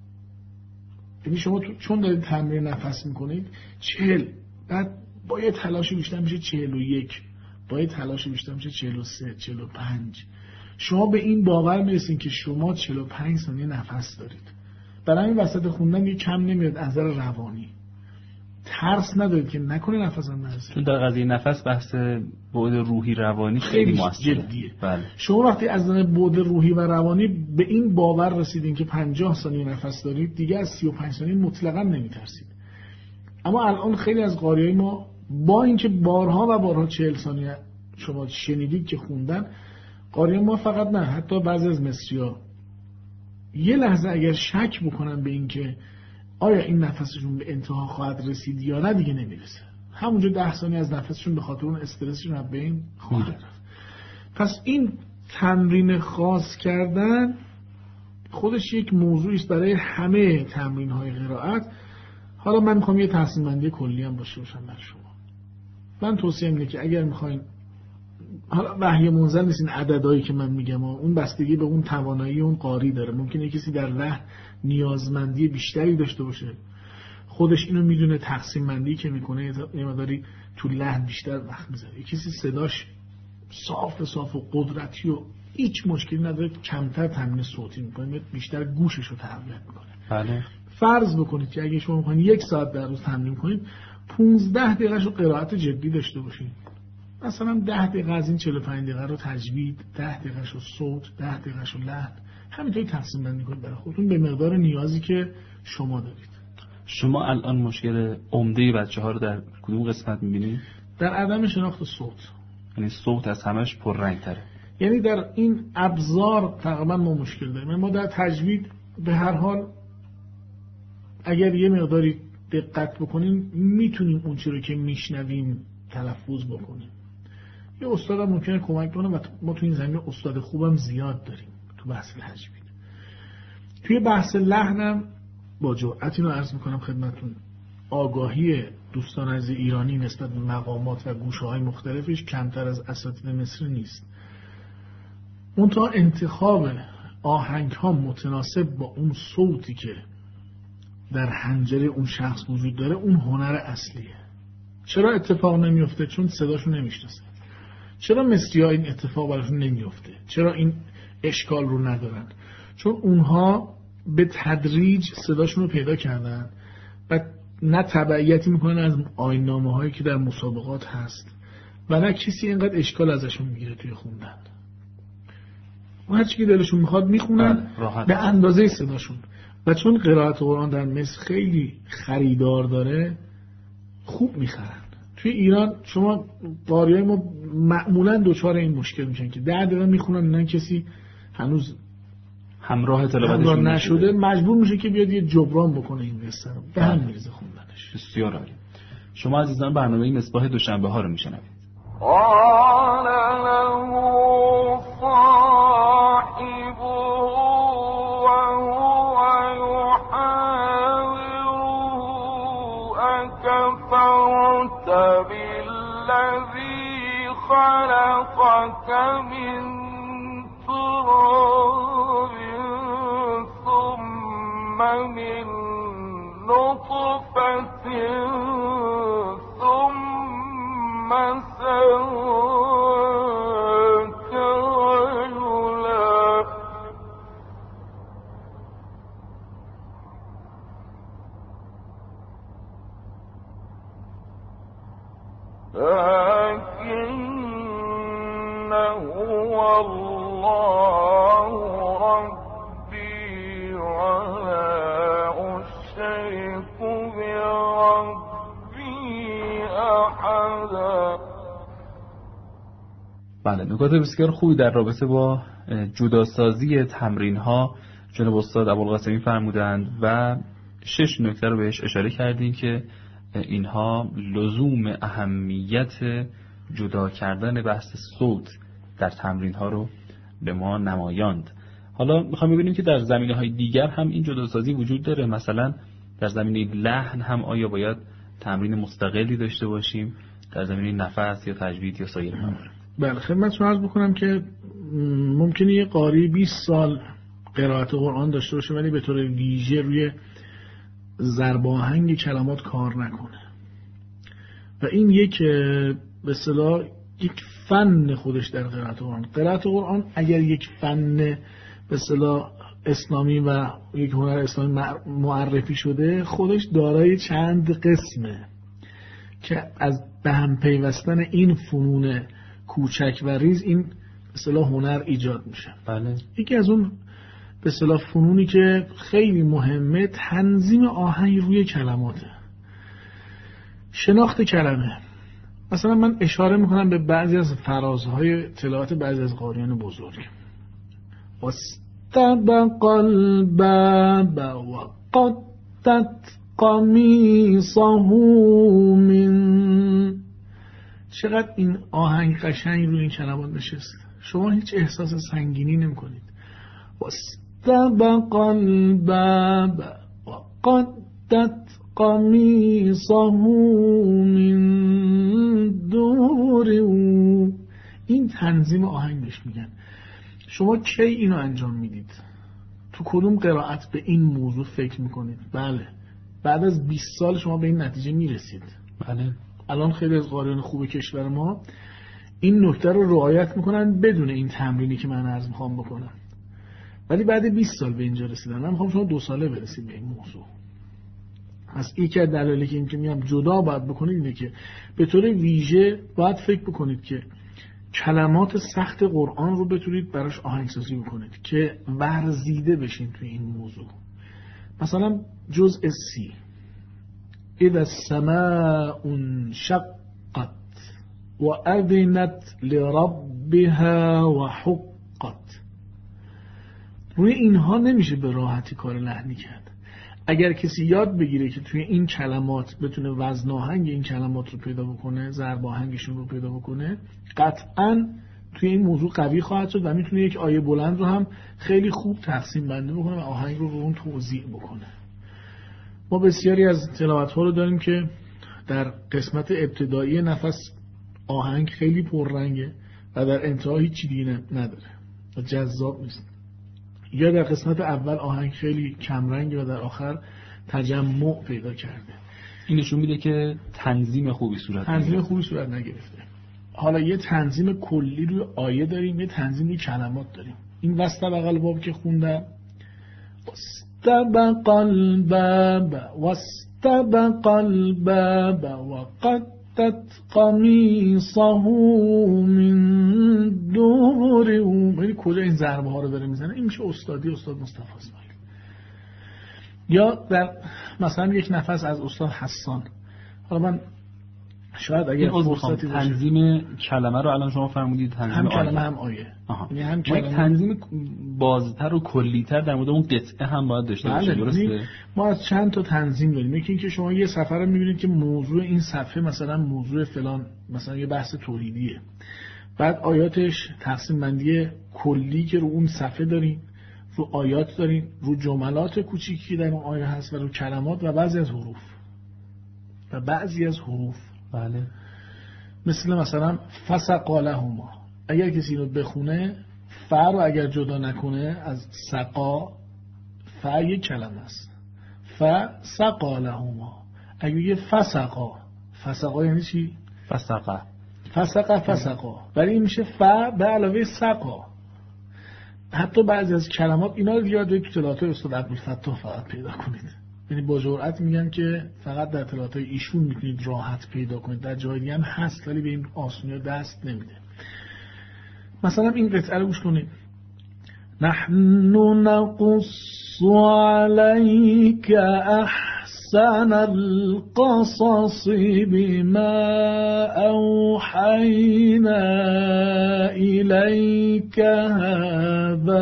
یعنی شما چون دارید تمرین نفس میکنید، 40، بعد با یه تلاش بیشتر میشه 41، با یه تلاش بیشتر میشه 43، 45. شما به این باور میرسید که شما 45 ثانیه نفس دارید. برای این وسط خوندن یه کم نمیاد از نظر روانی. ترس ندارید که نکنه نفسم نرسه. چون در قضیه نفس بحث بعد روحی روانی خیلی موثره. بله. شما وقتی از نظر بعد روحی و روانی به این باور رسیدین که 50 ثانیه نفس دارید، دیگه از 35 ثانیه مطلقاً نمیترسید. اما الان خیلی از قاریای ما با اینکه بارها و بارها 40 ثانیه شما شنیدید که خوندن قاری ما فقط نه، حتی بعضی از مصری‌ها یه لحظه اگر شک بکنن به این که آیا این نفسشون به انتها خواهد رسید یا نه، دیگه نمیرسه. همونجا 10 ثانیه از نفسشون به خاطر اون استرسشون از بین خواهد رفت. پس این تمرین خاص کردن خودش یک موضوعی است برای همه تمرین‌های قرائت. حالا من میخوام یه تقسیم بندی کلی هم داشته باشم برای شما. من توصیه اینه که اگر میخواین، حالا وحی منزل نیست این عددهایی که من میگم، اون بستگی به اون توانایی اون قاری داره. ممکنه کسی در لحن نیازمندی بیشتری داشته باشه، خودش اینو میدونه، تقسیم بندی که میکنه یه مقداری تو لحن بیشتر وقت میذاره. کسی صداش صاف و قدرتی و هیچ مشکلی نداره، کمتر تمرین صوتی میکنه، بیشتر گوشش رو تقویت میکنه. بله. فرض بکنید که اگه شما میخواین 1 ساعت در روز تمرین کنید، 15 دقیقه رو قرائت جدی داشته باشید. مثلا 10 دقیقه از این 45 دقیقه رو تجوید، 10 دقیقه رو صوت، 10 دقیقه رو لحن، همینطوری تقسیم بندی کنید برای خودتون به مقدار نیازی که شما دارید. شما الان مشکل عمده بچه‌ها رو در کدوم قسمت می‌بینید؟ در عدم شناخت صوت. یعنی صوت از همش پررنگ‌تره. یعنی در این ابزار تقریبا ما مشکل داریم. ما در تجوید به هر حال اگر یه مقداری دقت بکنیم میتونیم اون چیزی رو که میشنویم تلفظ بکنیم. یه استاد هم ممکنه کمک کنه و ما تو این زمینه استاد خوبم زیاد داریم تو بحث تجوید. توی بحث لحنم با جرأت اینو عرض میکنم خدمتتون، آگاهی دوستان از ایرانی نسبت به مقامات و گوشه‌های مختلفش کمتر از اساتید مصری نیست. منتها انتخاب آهنگ‌ها متناسب با اون صوتی که در حنجره اون شخص وجود داره، اون هنر اصلیه. چرا اتفاق نمیفته؟ چون صداشون نمیشناسه. چرا مصری‌ها این اتفاق براشون نمیفته؟ چرا این اشکال رو ندارن؟ چون اونها به تدریج صداشون رو پیدا کردن و نه تبعیتی میکنن از آیین‌نامه‌هایی که در مسابقات هست و نه کسی اینقدر اشکال ازشون میگیره توی خوندن. هر چی که دلشون میخواد میخونن به اندازه صداشون. و چون قرائت قرآن در مصر خیلی خریدار داره، خوب میخرن. توی ایران شما قاریای ما معمولا دوچار این مشکل میشن که 10 دقیقه میخونن، نه کسی هنوز همراه تلاوتشون نشده، مجبور میشه که بیاد یه جبران بکنه این قصه رو، به هم میریزه خوندنش. بسیار عالی. شما عزیزان برنامه مصباح دوشنبه ها رو میشنوید. قال له صاحبه وهو يحاوره أكفرت بالذي خلقك من تراب ثم من نطفة ثم سواك رجلا لكن هو الله ربي ولا أشرك بربي أحدا. بله، نکات بسیار خوبی در رابطه با جداسازی تمرین ها جناب استاد ابوالقاسمی فرمودند و 6 نکته رو بهش اشاره کردیم که اینها لزوم اهمیت جدا کردن بحث صوت در تمرین ها رو به ما نمایاند. حالا میخوام ببینیم که در زمینه های دیگر هم این جداسازی وجود داره. مثلا در زمینه لحن هم آیا باید تمرین مستقلی داشته باشیم در زمینه نفس یا تجوید یا سایر موارد؟ بله، خدمتتون عرض بکنم که ممکنه یه قاری 20 سال قرائت قرآن داشته باشه ولی به طور ویژه روی ضرب آهنگ کلمات کار نکنه و این یک به اصطلاح یک فن خودش در قرائت قرآن. قرائت قرآن اگر یک فن به اصطلاح اسلامی و یک هنر اسلامی معرفی شده، خودش دارای چند قسمه که از به هم پیوستن این فنون کوچک و ریز این به اصطلاح هنر ایجاد میشه. بله. یکی از اون به اصطلاح فنونی که خیلی مهمه تنظیم آهنگ روی کلماته. شناخت کلمه. مثلا من اشاره میکنم به بعضی از فرازهای تلاوت بعضی از قاریان بزرگ. واستبق الباب وقدت قمیصه من. چقدر این آهنگ قشنگ روی این کلمات نشست. شما هیچ احساس سنگینی نمی‌کنید. واستبق الباب وقدت قمیصه من دور. این تنظیم آهنگ بهش میگن. شما کی اینو انجام میدید؟ تو کدوم قرائت به این موضوع فکر میکنید؟ بله، بعد از 20 سال شما به این نتیجه میرسید. بله. الان خیلی از قاریان خوب کشور ما این نکته رو رعایت میکنن بدون این تمرینی که من عرض میخوام بکنم، ولی بعد 20 سال به اینجا رسیدن. من میخوام شما 2 ساله برسید به این موضوع. از یکی از دلایلی که اینکه میگم جدا باید بکنید اینه که به طور ویژه باید فکر بکنید که کلمات سخت قرآن رو بتونید براش آهنگسازی بکنید که ورزیده بشین توی این موضوع. مثلا جزء سی، اذا السماء انشقت و اذنت لربها و حقت. روی اینها نمیشه به راحتی کار لحنی کرد. اگر کسی یاد بگیره که توی این کلمات بتونه وزن آهنگ این کلمات رو پیدا بکنه، ضرب آهنگشون رو پیدا بکنه، قطعاً توی این موضوع قوی خواهد شد و میتونه یک آیه بلند رو هم خیلی خوب تقسیم بندی بکنه و آهنگ رو اون توزیع بکنه. ما بسیاری از تلاوت‌ها رو داریم که در قسمت ابتدایی نفس آهنگ خیلی پررنگه و در انتها هیچ دیگه نداره و جذاب نیست، یا در قسمت اول آهنگ خیلی کمرنگه و در آخر تجمع پیدا کرده. این نشون میده که تنظیم خوبی صورت نگرفته. حالا یه تنظیم کلی روی آیه داریم، یه تنظیم روی کلمات داریم. این واستبق الباب که خوندم، واستبق الباب واستبق الباب وقدت قمیصه من دور. یعنی کجا این ضربه ها رو داره میزنه؟ این میشه استاد مصطفی اسماعیلی. یا در مثلا یک نفس از استاد حسان. حالا من شاید اگر فرصتی تنظیم کلمه رو الان شما فرمودید، تنظیم هم کلمه هم آیه، یعنی هم کلمه تنظیم بازتر و کلی‌تر در مورد اون قطعه هم باید داشته باشید. درسته؟ ما از چند تا تنظیم داریم. یکی اینکه شما یه صفحه رو می‌بینید که موضوع این صفحه مثلا موضوع فلان، مثلا یه بحث تولیدیه، بعد آیاتش تقسیم بندی کلی که رو اون صفحه داریم، رو آیات داریم، رو جملات کوچیکی که در اون آیه هست و رو کلمات و بعضی از حروف. بله. مثلا فسقالهما، اگر کسی رو بخونه فا رو اگر جدا نکنه از سقا، فا یک کلمه است. فسقالهما. اگر یه فسقا یعنی چی؟ فسقا ولی این میشه فا به علاوه سقا. حتی بعضی از کلمات اینا رو یاد بگیرید تو تلاوت استاد عبدالفتاح فقط پیدا کنید. یعنی با جرئت میگم که فقط در تلاوت ایشون میتونید راحت پیدا کنید، در جای دیگه هم هست ولی به این آسونی دست نمیده. مثلا این قطعه رو گوش کنید. نحن نقص عليك احسن القصص بما اوحينا اليك هذا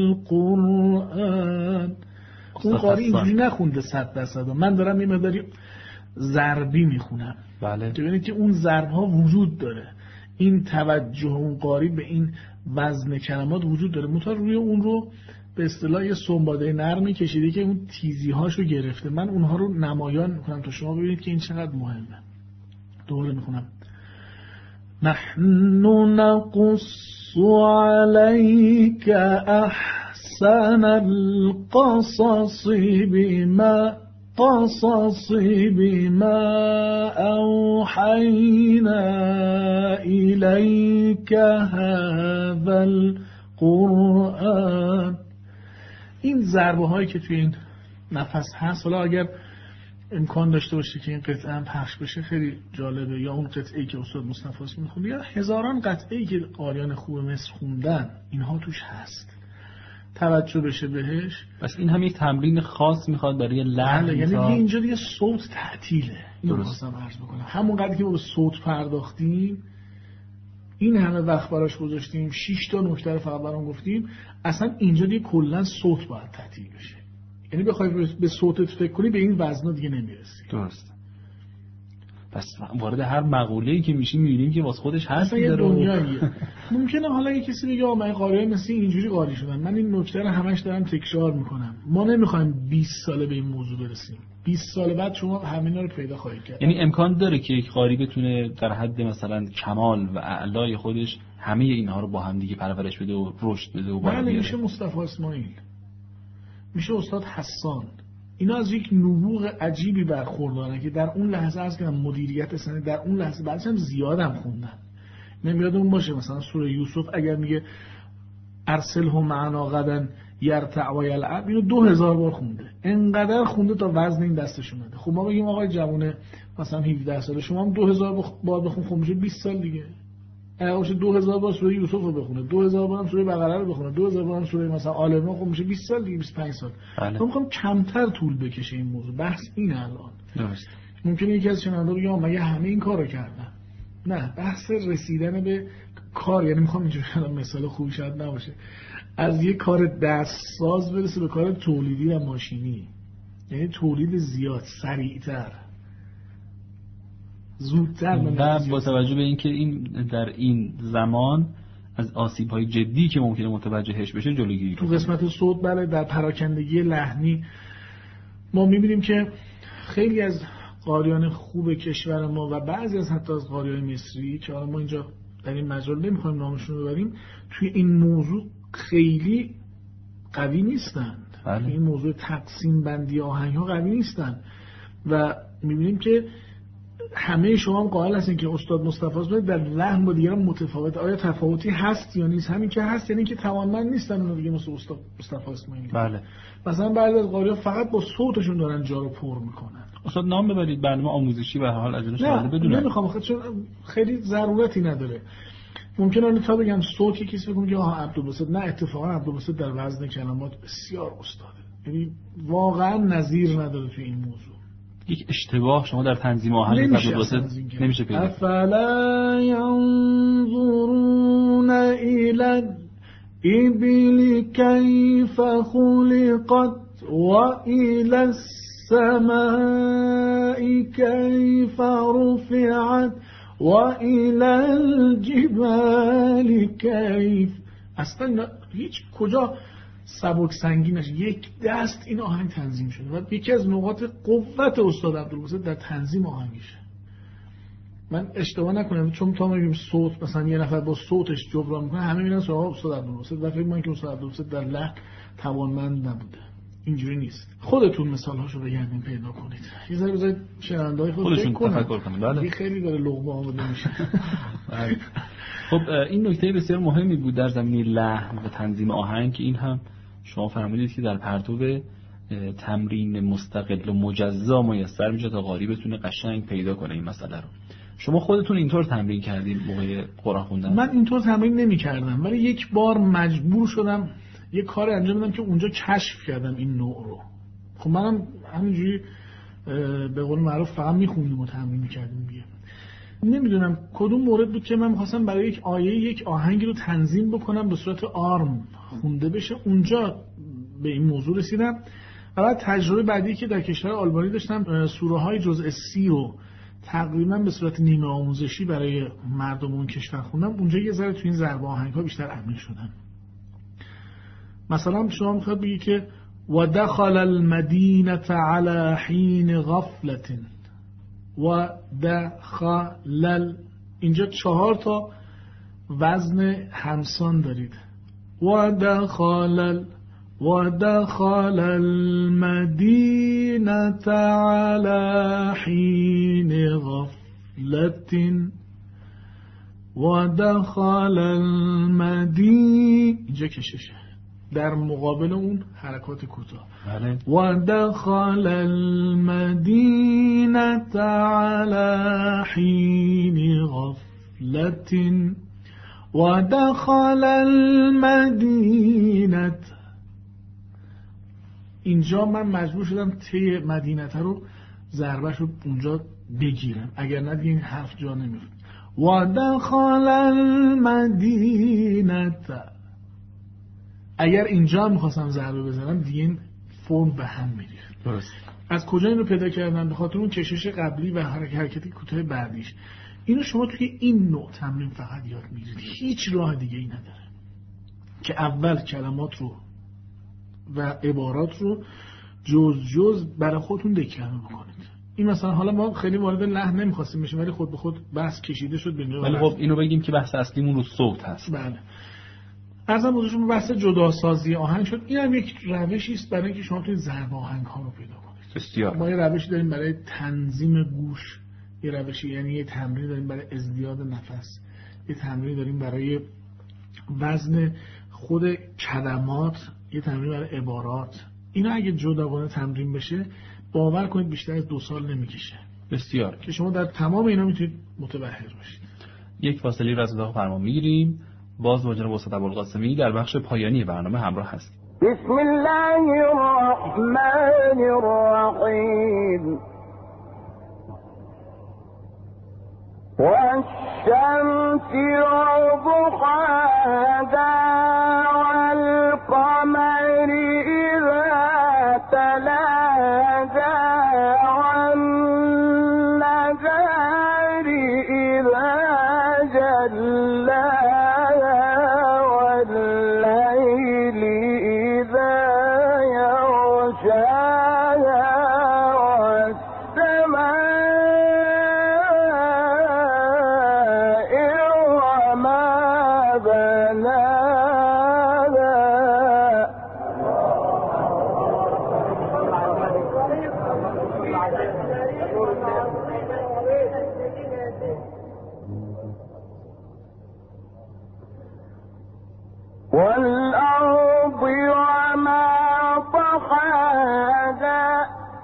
القرآن. اون قاری اینجوری نخونده 100%. من دارم این مقداری ضربی میخونم. بله. ببینید که اون ضرب ها وجود داره، این توجه اون قاری به این وزن کلمات وجود داره. منتها روی اون رو به اصطلاح یه سنباده نرمی کشیده که اون تیزی هاشو گرفته. من اونها رو نمایان میکنم تا شما ببینید که این چقدر مهمه. دوباره میخونم. نحن نقص عليك احسن القصص بما اوحينا اليك هذا القرآن. این ضربه هایی که توی این نفس هست، حالا اگر امکان داشته باشه که این قطعه هم پخش بشه خیلی جالبه، یا اون قطعه‌ای که استاد مصطفی اسماعیلی خونده، یا هزاران قطعه‌ای که قاریان خوب مصر خوندن اینها توش هست. توجه بشه بهش. بس این هم یک تمرین خاص میخواد برای لحن. یعنی اینجا دیگه صوت تعطیله. اینو خواستم عرض بکنم. همون قدری که به صوت پرداختیم، این همه وقت براش گذاشتیم، 6 تا نکته رو فقط برام گفتیم، اصلا اینجا دیگه کلا صوت باید تعطیل بشه. یعنی بخوای به صوتت فکر کنی به این وزنا دیگه نمیرسی. درست. پس وارد هر مقوله‌ای که میشیم می‌بینیم که واسه خودش هست یه دنیاییه. ممکنه حالا یه کسی بگه من قاریای مثل اینجوری قاری شدن. من این نکته رو همش دارم تکرار میکنم. ما نمیخوایم 20 ساله به این موضوع برسیم. 20 سال بعد شما همینا رو پیدا خواهید کرد. یعنی امکان داره که یک قاری بتونه در حد مثلا کمال و اعلای خودش همه اینها رو با هم دیگه پرورش بده و رشد بده و بالا بیاره. میشه مصطفی اسماعیل، میشه استاد حسان. اینا از یک نبوغ عجیبی برخوردارن که در اون لحظه از که مدیریت سنی در اون لحظه بعدش هم زیادم خوندن. نمیادمون باشه مثلا سوره یوسف اگر میگه ارسله معنا غدا یرتع و یلعب، اینو 2000 بار خونده. انقدر خونده تا وزن این دستش اومده. خب ما بگیم آقای جوونه مثلا 17 ساله، شما هم 2000 بار بخون، خب میشه 20 سال دیگه. اگه باشه 2000 بار سوره یوسف رو بخونه، 2000 بار هم سوره بقره رو بخونه، 2000 بار هم سوره مثلا آل عمران، خب میشه 20 سال دیگه، 25 سال. ما میخوام کمتر طول بکشه این موضوع. بحث این الان. درست. ممکنه یکی از شنوندا بگه من همه این کارو کردم. نه، بحث رسیدن به کار، یعنی میخوام اینجوری مثال خوبی شاید نباشه، از یه کار دستساز برسه به کار تولیدی و ماشینی. یعنی تولید زیاد، سریعتر، زودتر. و با توجه به اینکه این در این زمان از آسیب‌های جدی که ممکنه متوجهش بشه جلوگیری تو قسمت صوت. بله، در پراکندگی لحنی ما می‌بینیم که خیلی از قاریان خوب کشور ما و بعضی از حتی از قاریان مصری که ما اینجا در این مجال نمی‌خوایم نامشون رو ببریم، توی این موضوع خیلی قوی نیستند. بله. توی این موضوع تقسیم بندی آهنگ‌ها قوی نیستند و می‌بینیم که همه شما هم قائل هستین که استاد مصطفی اسماعیل در لحن با دیگران متفاوته. آیا تفاوتی هست یا نیست؟ همین که هست یعنی که توانمند نیستن اون دیگه مثل استاد مصطفی اسماعیل. بله. مثلا بعضی از قاری‌ها فقط با صوتشون دارن جا رو پر میکنن. استاد نام ببرید، برنامه آموزشی به هر حال از اون شامل بدونن. نمیخوام چون خیلی ضرورتی نداره. ممکنه الان تا بگم صوتی کسی بگه که عبدالباسط، نه، اتفاقا عبدالباسط در وزن کلمات بسیار استاده. یعنی واقعا نظیر نداره توی این موضوع. یک اشتباه شما در تنظیم آهنگ عبدالباسط نمیشه پیدا. افلا ينظرون الى الابل كيف خلقت والى السماء كيف رفعت والى الجبال كيف. اصلا هیچ کجا سبک سنگین نشه، یک دست این آهنگ تنظیم شده و یکی از نقاط قوت استاد عبدالباسط در تنظیم آهنگشه. من اشتباه نکنم چون تا میگیم صوت مثلا یه نفر با صوتش جبران میکنه، همه میرن سراغ استاد عبدالباسط و فکر میکنن که استاد عبدالباسط در لحن توانمند نبوده. اینجوری نیست. خودتون مثالهاشو بگردین پیدا کنید. یه ذره بذارید شنونده‌های خودشون تفکر کنن. بله. خیلی داره لقمه آماده میشه. خب این نکته بسیار مهمی بود در زمینه لحن و تنظیم آهنگ که این هم شما فرمودید که در پرتو تمرین مستقل و مجزا میسر میشه تا قاری بتونه قشنگ پیدا کنه این مسئله رو. شما خودتون اینطور تمرین کردید موقع قرآن خوندن؟ من اینطور تمرین نمی‌کردم، ولی یک بار مجبور شدم یه کار انجام بدم که اونجا کشف کردم این نوع رو. خب منم همینجوری به قول معروف فقط می‌خوندم و تمرین می‌کردم دیگه. نمیدونم کدوم مورد بود که من می‌خواستم برای یک آیه یک آهنگی رو تنظیم بکنم به صورت آرم خونده بشه. اونجا به این موضوع رسیدم. و بعد تجربه بعدی که در کشور آلبانی داشتم، سوره‌های جزء 30 رو تقریبا به صورت نیمه آموزشی برای مردم اون کشور خوندم. اونجا یه ذره تو این ضرب آهنگ‌ها بیشتر عمیق شدم. مثلا شما میخواد بگی که و دخل المدینه على حین غفلت و دخل، اینجا 4 تا وزن همسان دارید. و دخل المدینه على حین غفلت و دخل المدینه، اینجا کششه در مقابل اون حرکات کوتاه. و دخل المدینه على حین غفلت و دخل المدینه، اینجا من مجبور شدم طی مدینه رو ضربش رو اونجا بگیرم، اگر نه دیگه این حرف جا نمیفته. و دخل المدینه، اگر اینجا هم میخواستم ضربه بزنم دیگه این فرم به هم میریخت. درست. از کجا اینو پیدا کردن؟ به خاطر اون کشش قبلی و حرکتی کوتاه بعدیش. اینو شما توی این نوع تمرین فقط یاد میگیرید، هیچ راه دیگه ای نداره که اول کلمات رو و عبارات رو جز برای خودتون دکلمه بکنید. این مثلا حالا ما خیلی وارد لحن نمیخواستیم بشیم ولی خود به خود بحث کشیده شد به اینجا. ولی خب اینو بگیم که بحث اصلیمون رو صوت هست. بله. ارزم بودشون بحث جداسازی آهنگ شد. این هم یک روشی است برای اینکه شما توی ضرب آهنگ ها رو پیدا کنید. بسیار. ما یه روشی داریم برای تنظیم گوش، یه روشی یعنی یه تمرین داریم برای ازدیاد نفس، یه تمرین داریم برای وزن خود کلمات، یه تمرین برای عبارات. اینا اگه جداگانه تمرین بشه باور کنید بیشتر از 2 سال نمیکشه. بسیار. که شما در تمام اینا میتونید متبحر باشید. یک فاصله را از اتاق فرمان میگیریم. باز با جناب استاد ابوالقاسمی در بخش پایانی برنامه همراه هستیم. بسم الله الرحمن الرحیم. والشمس وضحاها والقمر إذا تلاها والنهار إذا جلاها والليل إذا يغشاها والأرض وما طحاها.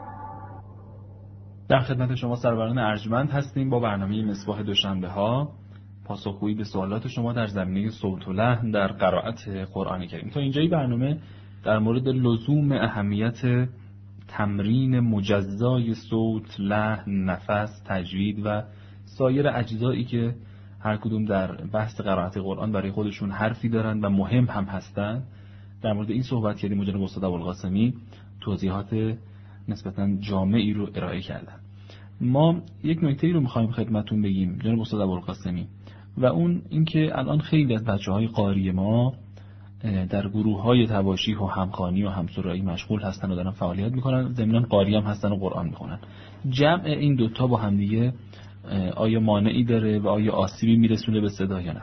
در خدمت شما سروران ارجمند هستیم با برنامه مصباح دوشنبه ها، پاسخگویی به سوالات شما در زمینه صوت و لحن در قرائت قرآن کریم. تا اینجای برنامه در مورد لزوم اهمیت تمرین مجزای صوت، لحن، نفس، تجوید و سایر اجزایی که هر کدوم در بحث قرائت قرآن برای خودشون حرفی دارند و مهم هم هستند، در مورد این صحبت کردیم. جناب استاد ابوالقاسمی توضیحات نسبتاً جامعی رو ارائه کردن. ما یک نکته‌ای رو می‌خوایم خدمتتون بگیم جناب استاد ابوالقاسمی، و اون اینکه الان خیلی از بچه‌های قاری ما در گروه‌های تواشیح و همخوانی و همسرایی مشغول هستن و دارن فعالیت می‌کنن، ضمناً قاری هم هستن و قرآن می‌خونن. جمع این دوتا با هم دیگه آیا مانعی داره و آیا آسیبی میرسونه به صدا یا نه؟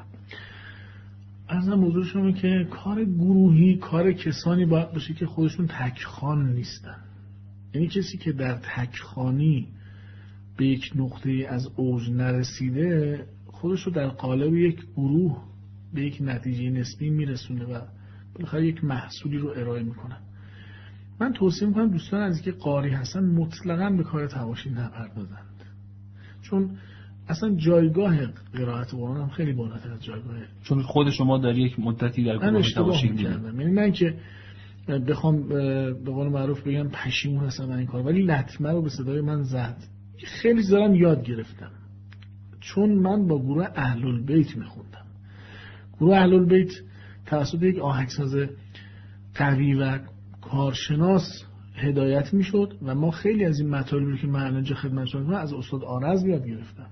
عرضم موضوع شما که کار گروهی کار کسانی باید باشه که خودشون تکخوان نیستن. یعنی کسی که در تکخوانی به یک نقطه از اوج نرسیده خودش رو در قالب یک گروه به یک نتیجه نسبی میرسونه و بالاخره یک محصولی رو ارائه میکنه. من توصیه میکنم دوستان از که قاری هستن مطلقاً به کار تواشی نپردازند، چون اصلا جایگاه قرائت قرآن هم خیلی بالاتر از جایگاهه. چون خود شما در یک مدتی در گروه تواشی دیدید. یعنی من که بخوام به قول معروف بگم پشیمون هستم این کار، ولی لطمه رو به صدای من زد. خیلی زارم یاد گرفتم، چون من با گروه اهل البیت میخوندم. گروه اهل البیت توسط یک آهنگساز قوی و کارشناس هدایت میشد و ما خیلی از این مطالبی که من اینجا خدمتتون میگم از استاد آرز یاد گرفتم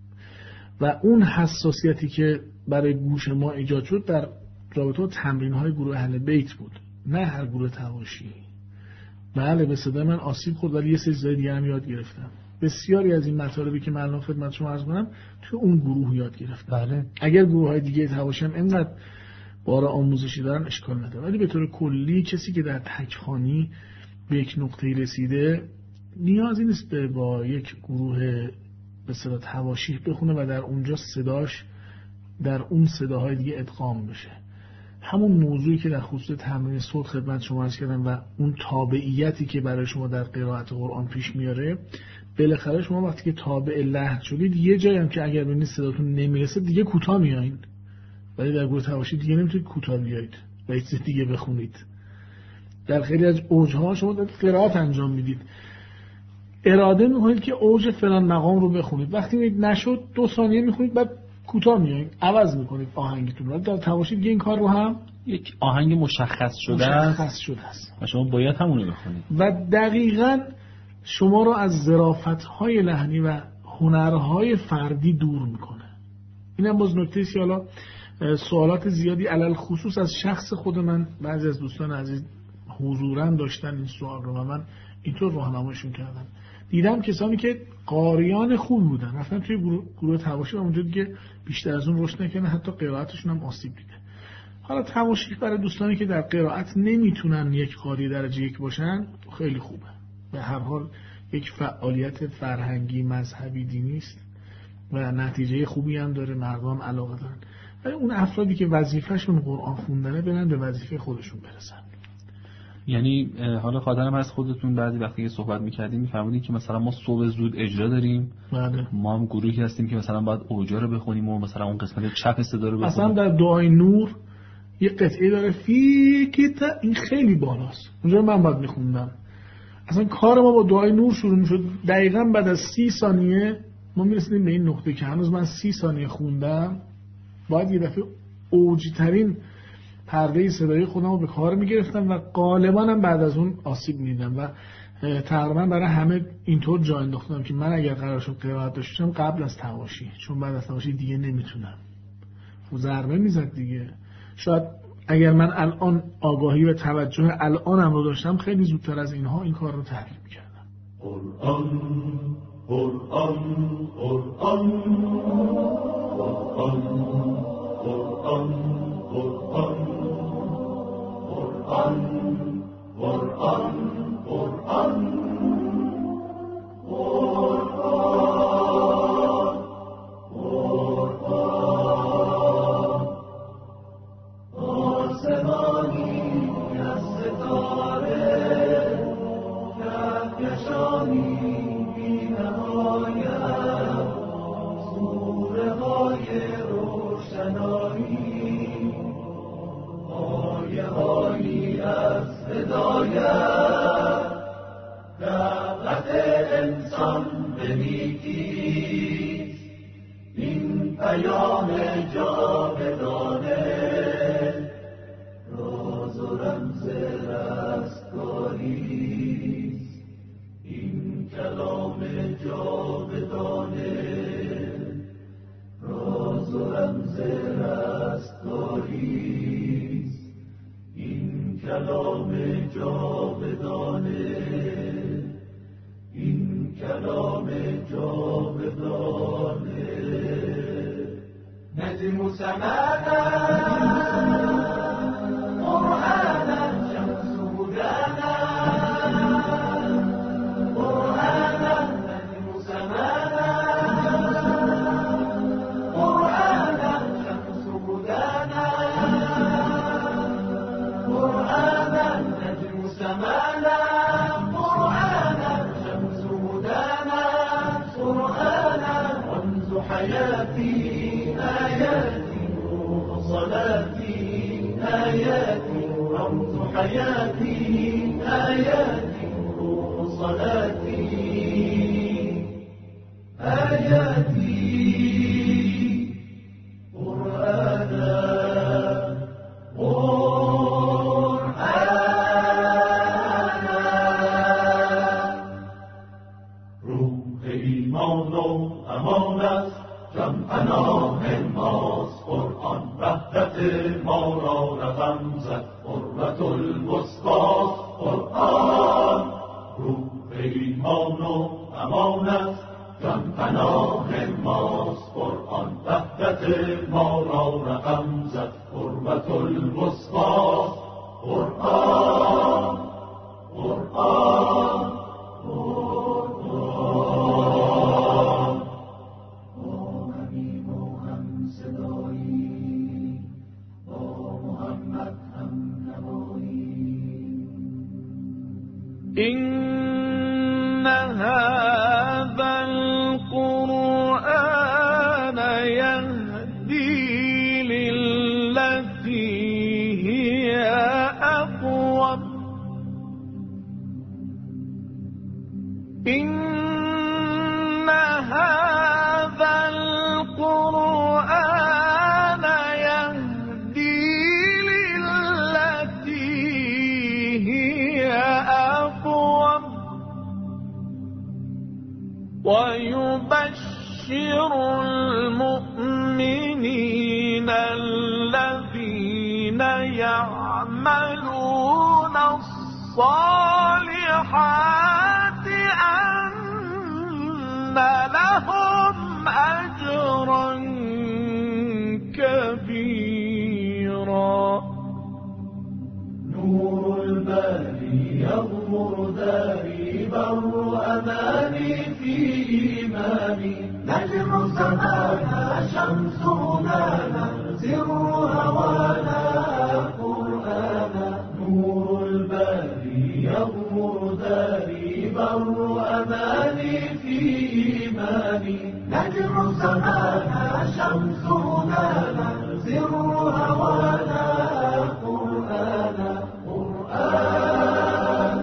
و اون حساسیتی که برای گوش ما ایجاد شد در رابطه با تمرین‌های گروه اهل بیت بود، نه هر گروه تواشی. بله به صدای من آسیب خورد ولی یه سری چیزای دیگه هم یاد گرفتم. بسیاری از این مطالبی که من الان خدمت شما عرض کنم توی اون گروه یاد گرفتم. بله. اگر گروه‌های دیگه تواشی هم اینقدر بار آموزشی دارن اشکال نداره، ولی به طور کلی کسی که در تکخوانی به یک نقطه رسیده نیازی نیست با یک گروه به صدا تواشیح بخونه و در اونجا صداش در اون صداهای دیگه ادغام بشه. همون موضوعی که در خصوص تمرین صوت خدمت شما عرض کردم و اون تابعیتی که برای شما در قرائت قرآن پیش میاره، بالاخره شما وقتی که تابع لحن شدید یه جایی هم که اگر ببینید صداتون نمیرسه دیگه کوتاه میایین، ولی در گروه تواشی دیگه نمیتونید کوتاه بیایید و هیچ دیگه بخونید. در خیلی از اوجها شما دارید قرائت انجام میدید، اراده میکنید که اوج فلان مقام رو بخونید، وقتی نشد 2 ثانیه میخونید بعد کوتاه میایید عوض میکنید آهنگتون رو. در تماشی دیگه این کار رو هم یک آهنگ مشخص شده است و شما باید همون رو بخونید و دقیقاً شما رو از ظرافت‌های لحنی و هنرهای فردی دور میکنه. اینم باز نکته است که حالا سوالات زیادی علل خصوص از شخص خود من بعضی از دوستان عزیز حضوراً داشتن این سوال رو و من اینطور راهنماییشون کردم. دیدم کسانی که قاریان خوب بودن رفتن توی گروه تماشی و اونجا دیگه بیشتر از اون رشد نکنه، حتی قرائتشون هم آسیب دیده. حالا تماشی برای دوستانی که در قرائت نمیتونن یک قاری درجه 1 باشن خیلی خوبه. به هر حال یک فعالیت فرهنگی مذهبی دینی است و نتیجه خوبی هم داره، مردم علاقه دارن. ولی اون افرادی که وظیفه‌شون قرآن خوندنه برن به وظیفه خودشون برسن. یعنی حالا خاطرم از خودتون بعضی وقتی که صحبت می‌کردیم می‌فهمیدین که مثلا ما صبح زود اجرا داریم، بله. ما هم گروهی هستیم که مثلا باید اوجا رو بخونیم و مثلا اون قسمت چپ صدا رو بخونیم. مثلا در دعای نور یه قطعه داره فی کتا، این خیلی بالاست، اونجا من باید می‌خوندم. اصلا کار ما با دعای نور شروع می‌شد، دقیقاً بعد از 30 ثانیه ما می‌رسیدیم به این نقطه که هنوز من 30 ثانیه خوندم، باید یه دفعه اوجی ترین پرده صدای خودم رو به کار میگرفتم و غالبا هم بعد از اون آسیب میدیدم و تقریبا برای همه اینطور جا انداختم که من اگر قرار شد قرائت داشتم قبل از تماشی، چون بعد از تماشی دیگه نمیتونم، ضربه میزد دیگه. شاید اگر من الان آگاهی و توجه الانم رو داشتم خیلی زودتر از اینها این کار رو تحلیل میکردم. قرآن قرآن قرآن قرآن قرآن قرآن قرآن قرآن آسمانی از ستاره کهکشانی بی‌نهایت سوره‌های روشنایی آیه‌هایی از هدایت دعوت انسان به نیکیست این پیام جاودانه راز و رمز رستگاریست این کلام جاودانه راز و رمز رستگاریست این کلام جاودانه این کلام جاودانه نجم سمانا قرآنا شمس هدانا قرآنا نجم سمانا قرآنا شمس هدانا قرآنا نجم سمانا قرآنا شمس هدانا قرآنا رمز حياتي آياتي روح صلاتي آياتي رمز حياتي آياتي روح صلاتي آياتي قرآنا قرآنا روح ایمان و امان است جمع ماست قرآن وحدت ما را رقم زد قربت الوسطاست قرآن روح ایمان و امان است جمع ماست قرآن وحدت ما را رقم زد قربت الوسطاست قرآن قرآن إن هذا القرآن يهدي للتي هي أقوم إن هذا القرآن يهدي للتي هي أقوم ويبشر المؤمنين الذين يعملون الصالحات أن لهم أجرا كبيرا. نور الباري يغمر داري بر أماني في إيماني نجم سمانا شمس هدانا سر هوانا قرآنا. نور الباري يغمر داري بر أماني في إيماني نجم سمانا شمس هدانا سر هوانا قرآنا. قرآن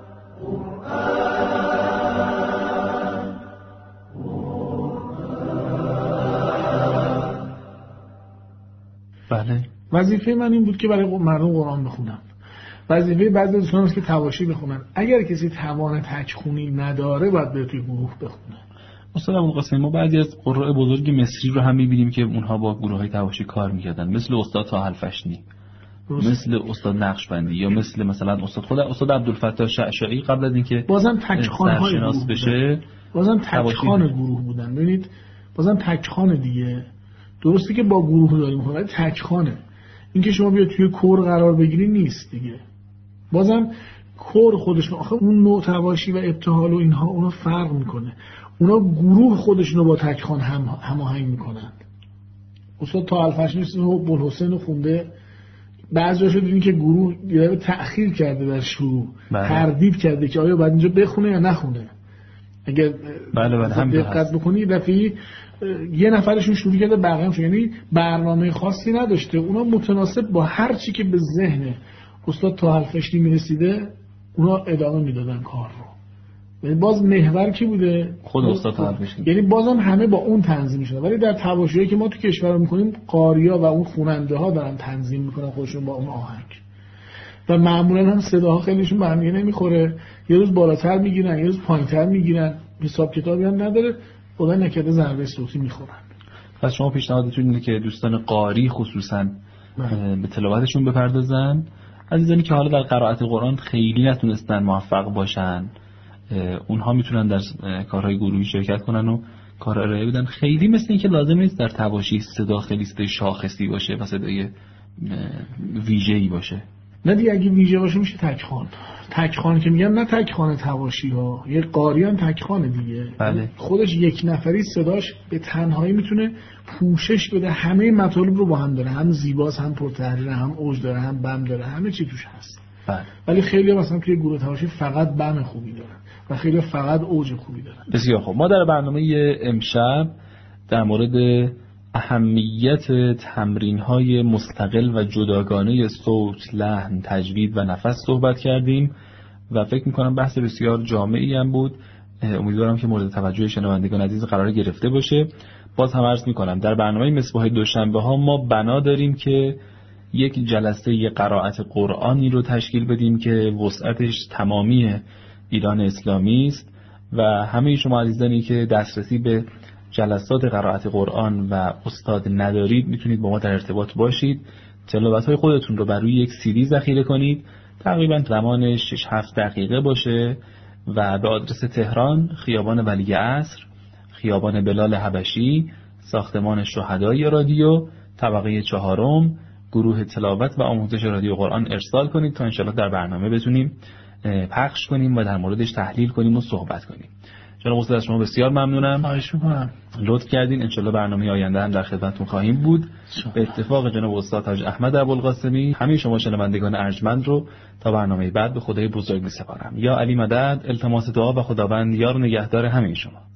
بله. وظیفه من این بود که برای مردم قرآن بخونم. وظیفه بعضی دوستان است که تواشی بخونن. اگر کسی توان تکخونی نداره باید بره توی گروه بخونه. استاد ابوالقاسم، ما بعضی از قراء بزرگ مصری رو هم می‌بینیم که اونها با گروه‌های تواشی کار می‌کردن، مثل استاد طاهر الفشنی، مثل استاد نقشبندی، یا مثلا استاد عبدالفتاح شعشاعی قبل از اینکه بازم تکخوان‌های سرشناس بشه، بازم تکخوان گروه بودن. ببینید بازم تکخوان دیگه، درسته که با گروه داریم می‌خونیم، ولی تکخوانه. اینکه شما بیاد توی کور قرار بگیری نیست دیگه. بازم کور خودشون، آخه اون نوع تواشی و ابتهال و اینها اونا فرق میکنه. اونا گروه خودشون رو با تکخوان هماهنگ میکنن. استاد طاهر الفشنی و بوالحسین رو خونده، بعضی‌هاشو دیدین که گروه یه تأخیر کرده در شروع، تردید کرده که آیا باید اینجا بخونه یا نخونه. اگر بله دقت بکنی دفعی یه نفرشون شروع کرده، بقیه هم شروع، یعنی برنامه خاصی نداشته. اونا متناسب با هر چی که به ذهن استاد طاهر الفشنی میرسیده اونا ادامه میدادن کار رو. یعنی باز محور کی بوده؟ خود استاد طاهر الفشنی. یعنی بازم همه با اون تنظیم میشن. ولی در تواشیایی که ما تو کشور میکنیم، قاریا و اون خواننده ها دارن تنظیم میکنن خودشون با اون آهنگ، و معمولا هم صداها خیلیشون به هم نمیخوره. یه روز بالاتر میگیرن، یه روز پایینتر میگیرن، حساب کتابی هم نداره، خدا نکرده ضربه صوتی میخورن. پس شما پیشنهادتون اینه که دوستان قاری خصوصا به تلاوتشون بپردازن. عزیزانی که حالا در قرائت قرآن خیلی نتونستن موفق باشن، اونها میتونن در کارهای گروهی شرکت کنن و کار ارائه بدن. خیلی مثل این که لازم نیست در تواشی صدا خیلی صدای شاخصی باشه و صدای ویژه‌ای باشه. نه دیگه، اگه ویژه باشه میشه تکخوان. تکخوان که میگم نه تکخوان تواشی ها، یه قاری هم تکخوانه دیگه. بله. خودش یک نفری صداش به تنهایی میتونه پوشش بده، همه مطالب رو با هم داره، هم زیباست، هم پرتحریره، هم اوج داره، هم بم داره، همه چی توش هست. بله. ولی خیلی مثلا توی گروه تواشی فقط بم خوبی دارن و خیلی فقط اوج خوبی دارن. بسیار خوب. ما در برنامه امشب در مورد اهمیت تمرین‌های مستقل و جداگانه صوت، لحن، تجوید و نفس صحبت کردیم و فکر می‌کنم بحث بسیار جامعی هم بود. امیدوارم که مورد توجه شنوندگان عزیز قرار گرفته باشه. باز هم عرض می‌کنم در برنامه مصباح دوشنبه‌ها ما بنا داریم که یک جلسه قرائت قرآنی رو تشکیل بدیم که وسعتش تمامی ایران اسلامی است و همه شما عزیزانی که دسترسی به جلسات قرائت قرآن و استاد ندارید میتونید با ما در ارتباط باشید. تلاوت‌های خودتون رو بر روی یک CD ذخیره کنید، تقریبا زمان 6-7 دقیقه باشه و به آدرس تهران، خیابان ولی عصر، خیابان بلال حبشی، ساختمان شهدای رادیو، طبقه 4، گروه تلاوت و آموزش رادیو قرآن ارسال کنید تا انشاءالله در برنامه بتونیم پخش کنیم و در موردش تحلیل کنیم و صحبت کنیم. جناب استاد از شما بسیار ممنونم. خواهش می‌کنم. لطف کردین. انشالله برنامه آینده هم در خدمتتون خواهیم بود. به اتفاق جناب استاد حاج احمد ابوالقاسمی همه شما شنوندگان ارجمند رو تا برنامه بعد به خدای بزرگ می‌سپارم. یا علی مدد. التماس دعا و خداوند یار و نگهدار همه شما.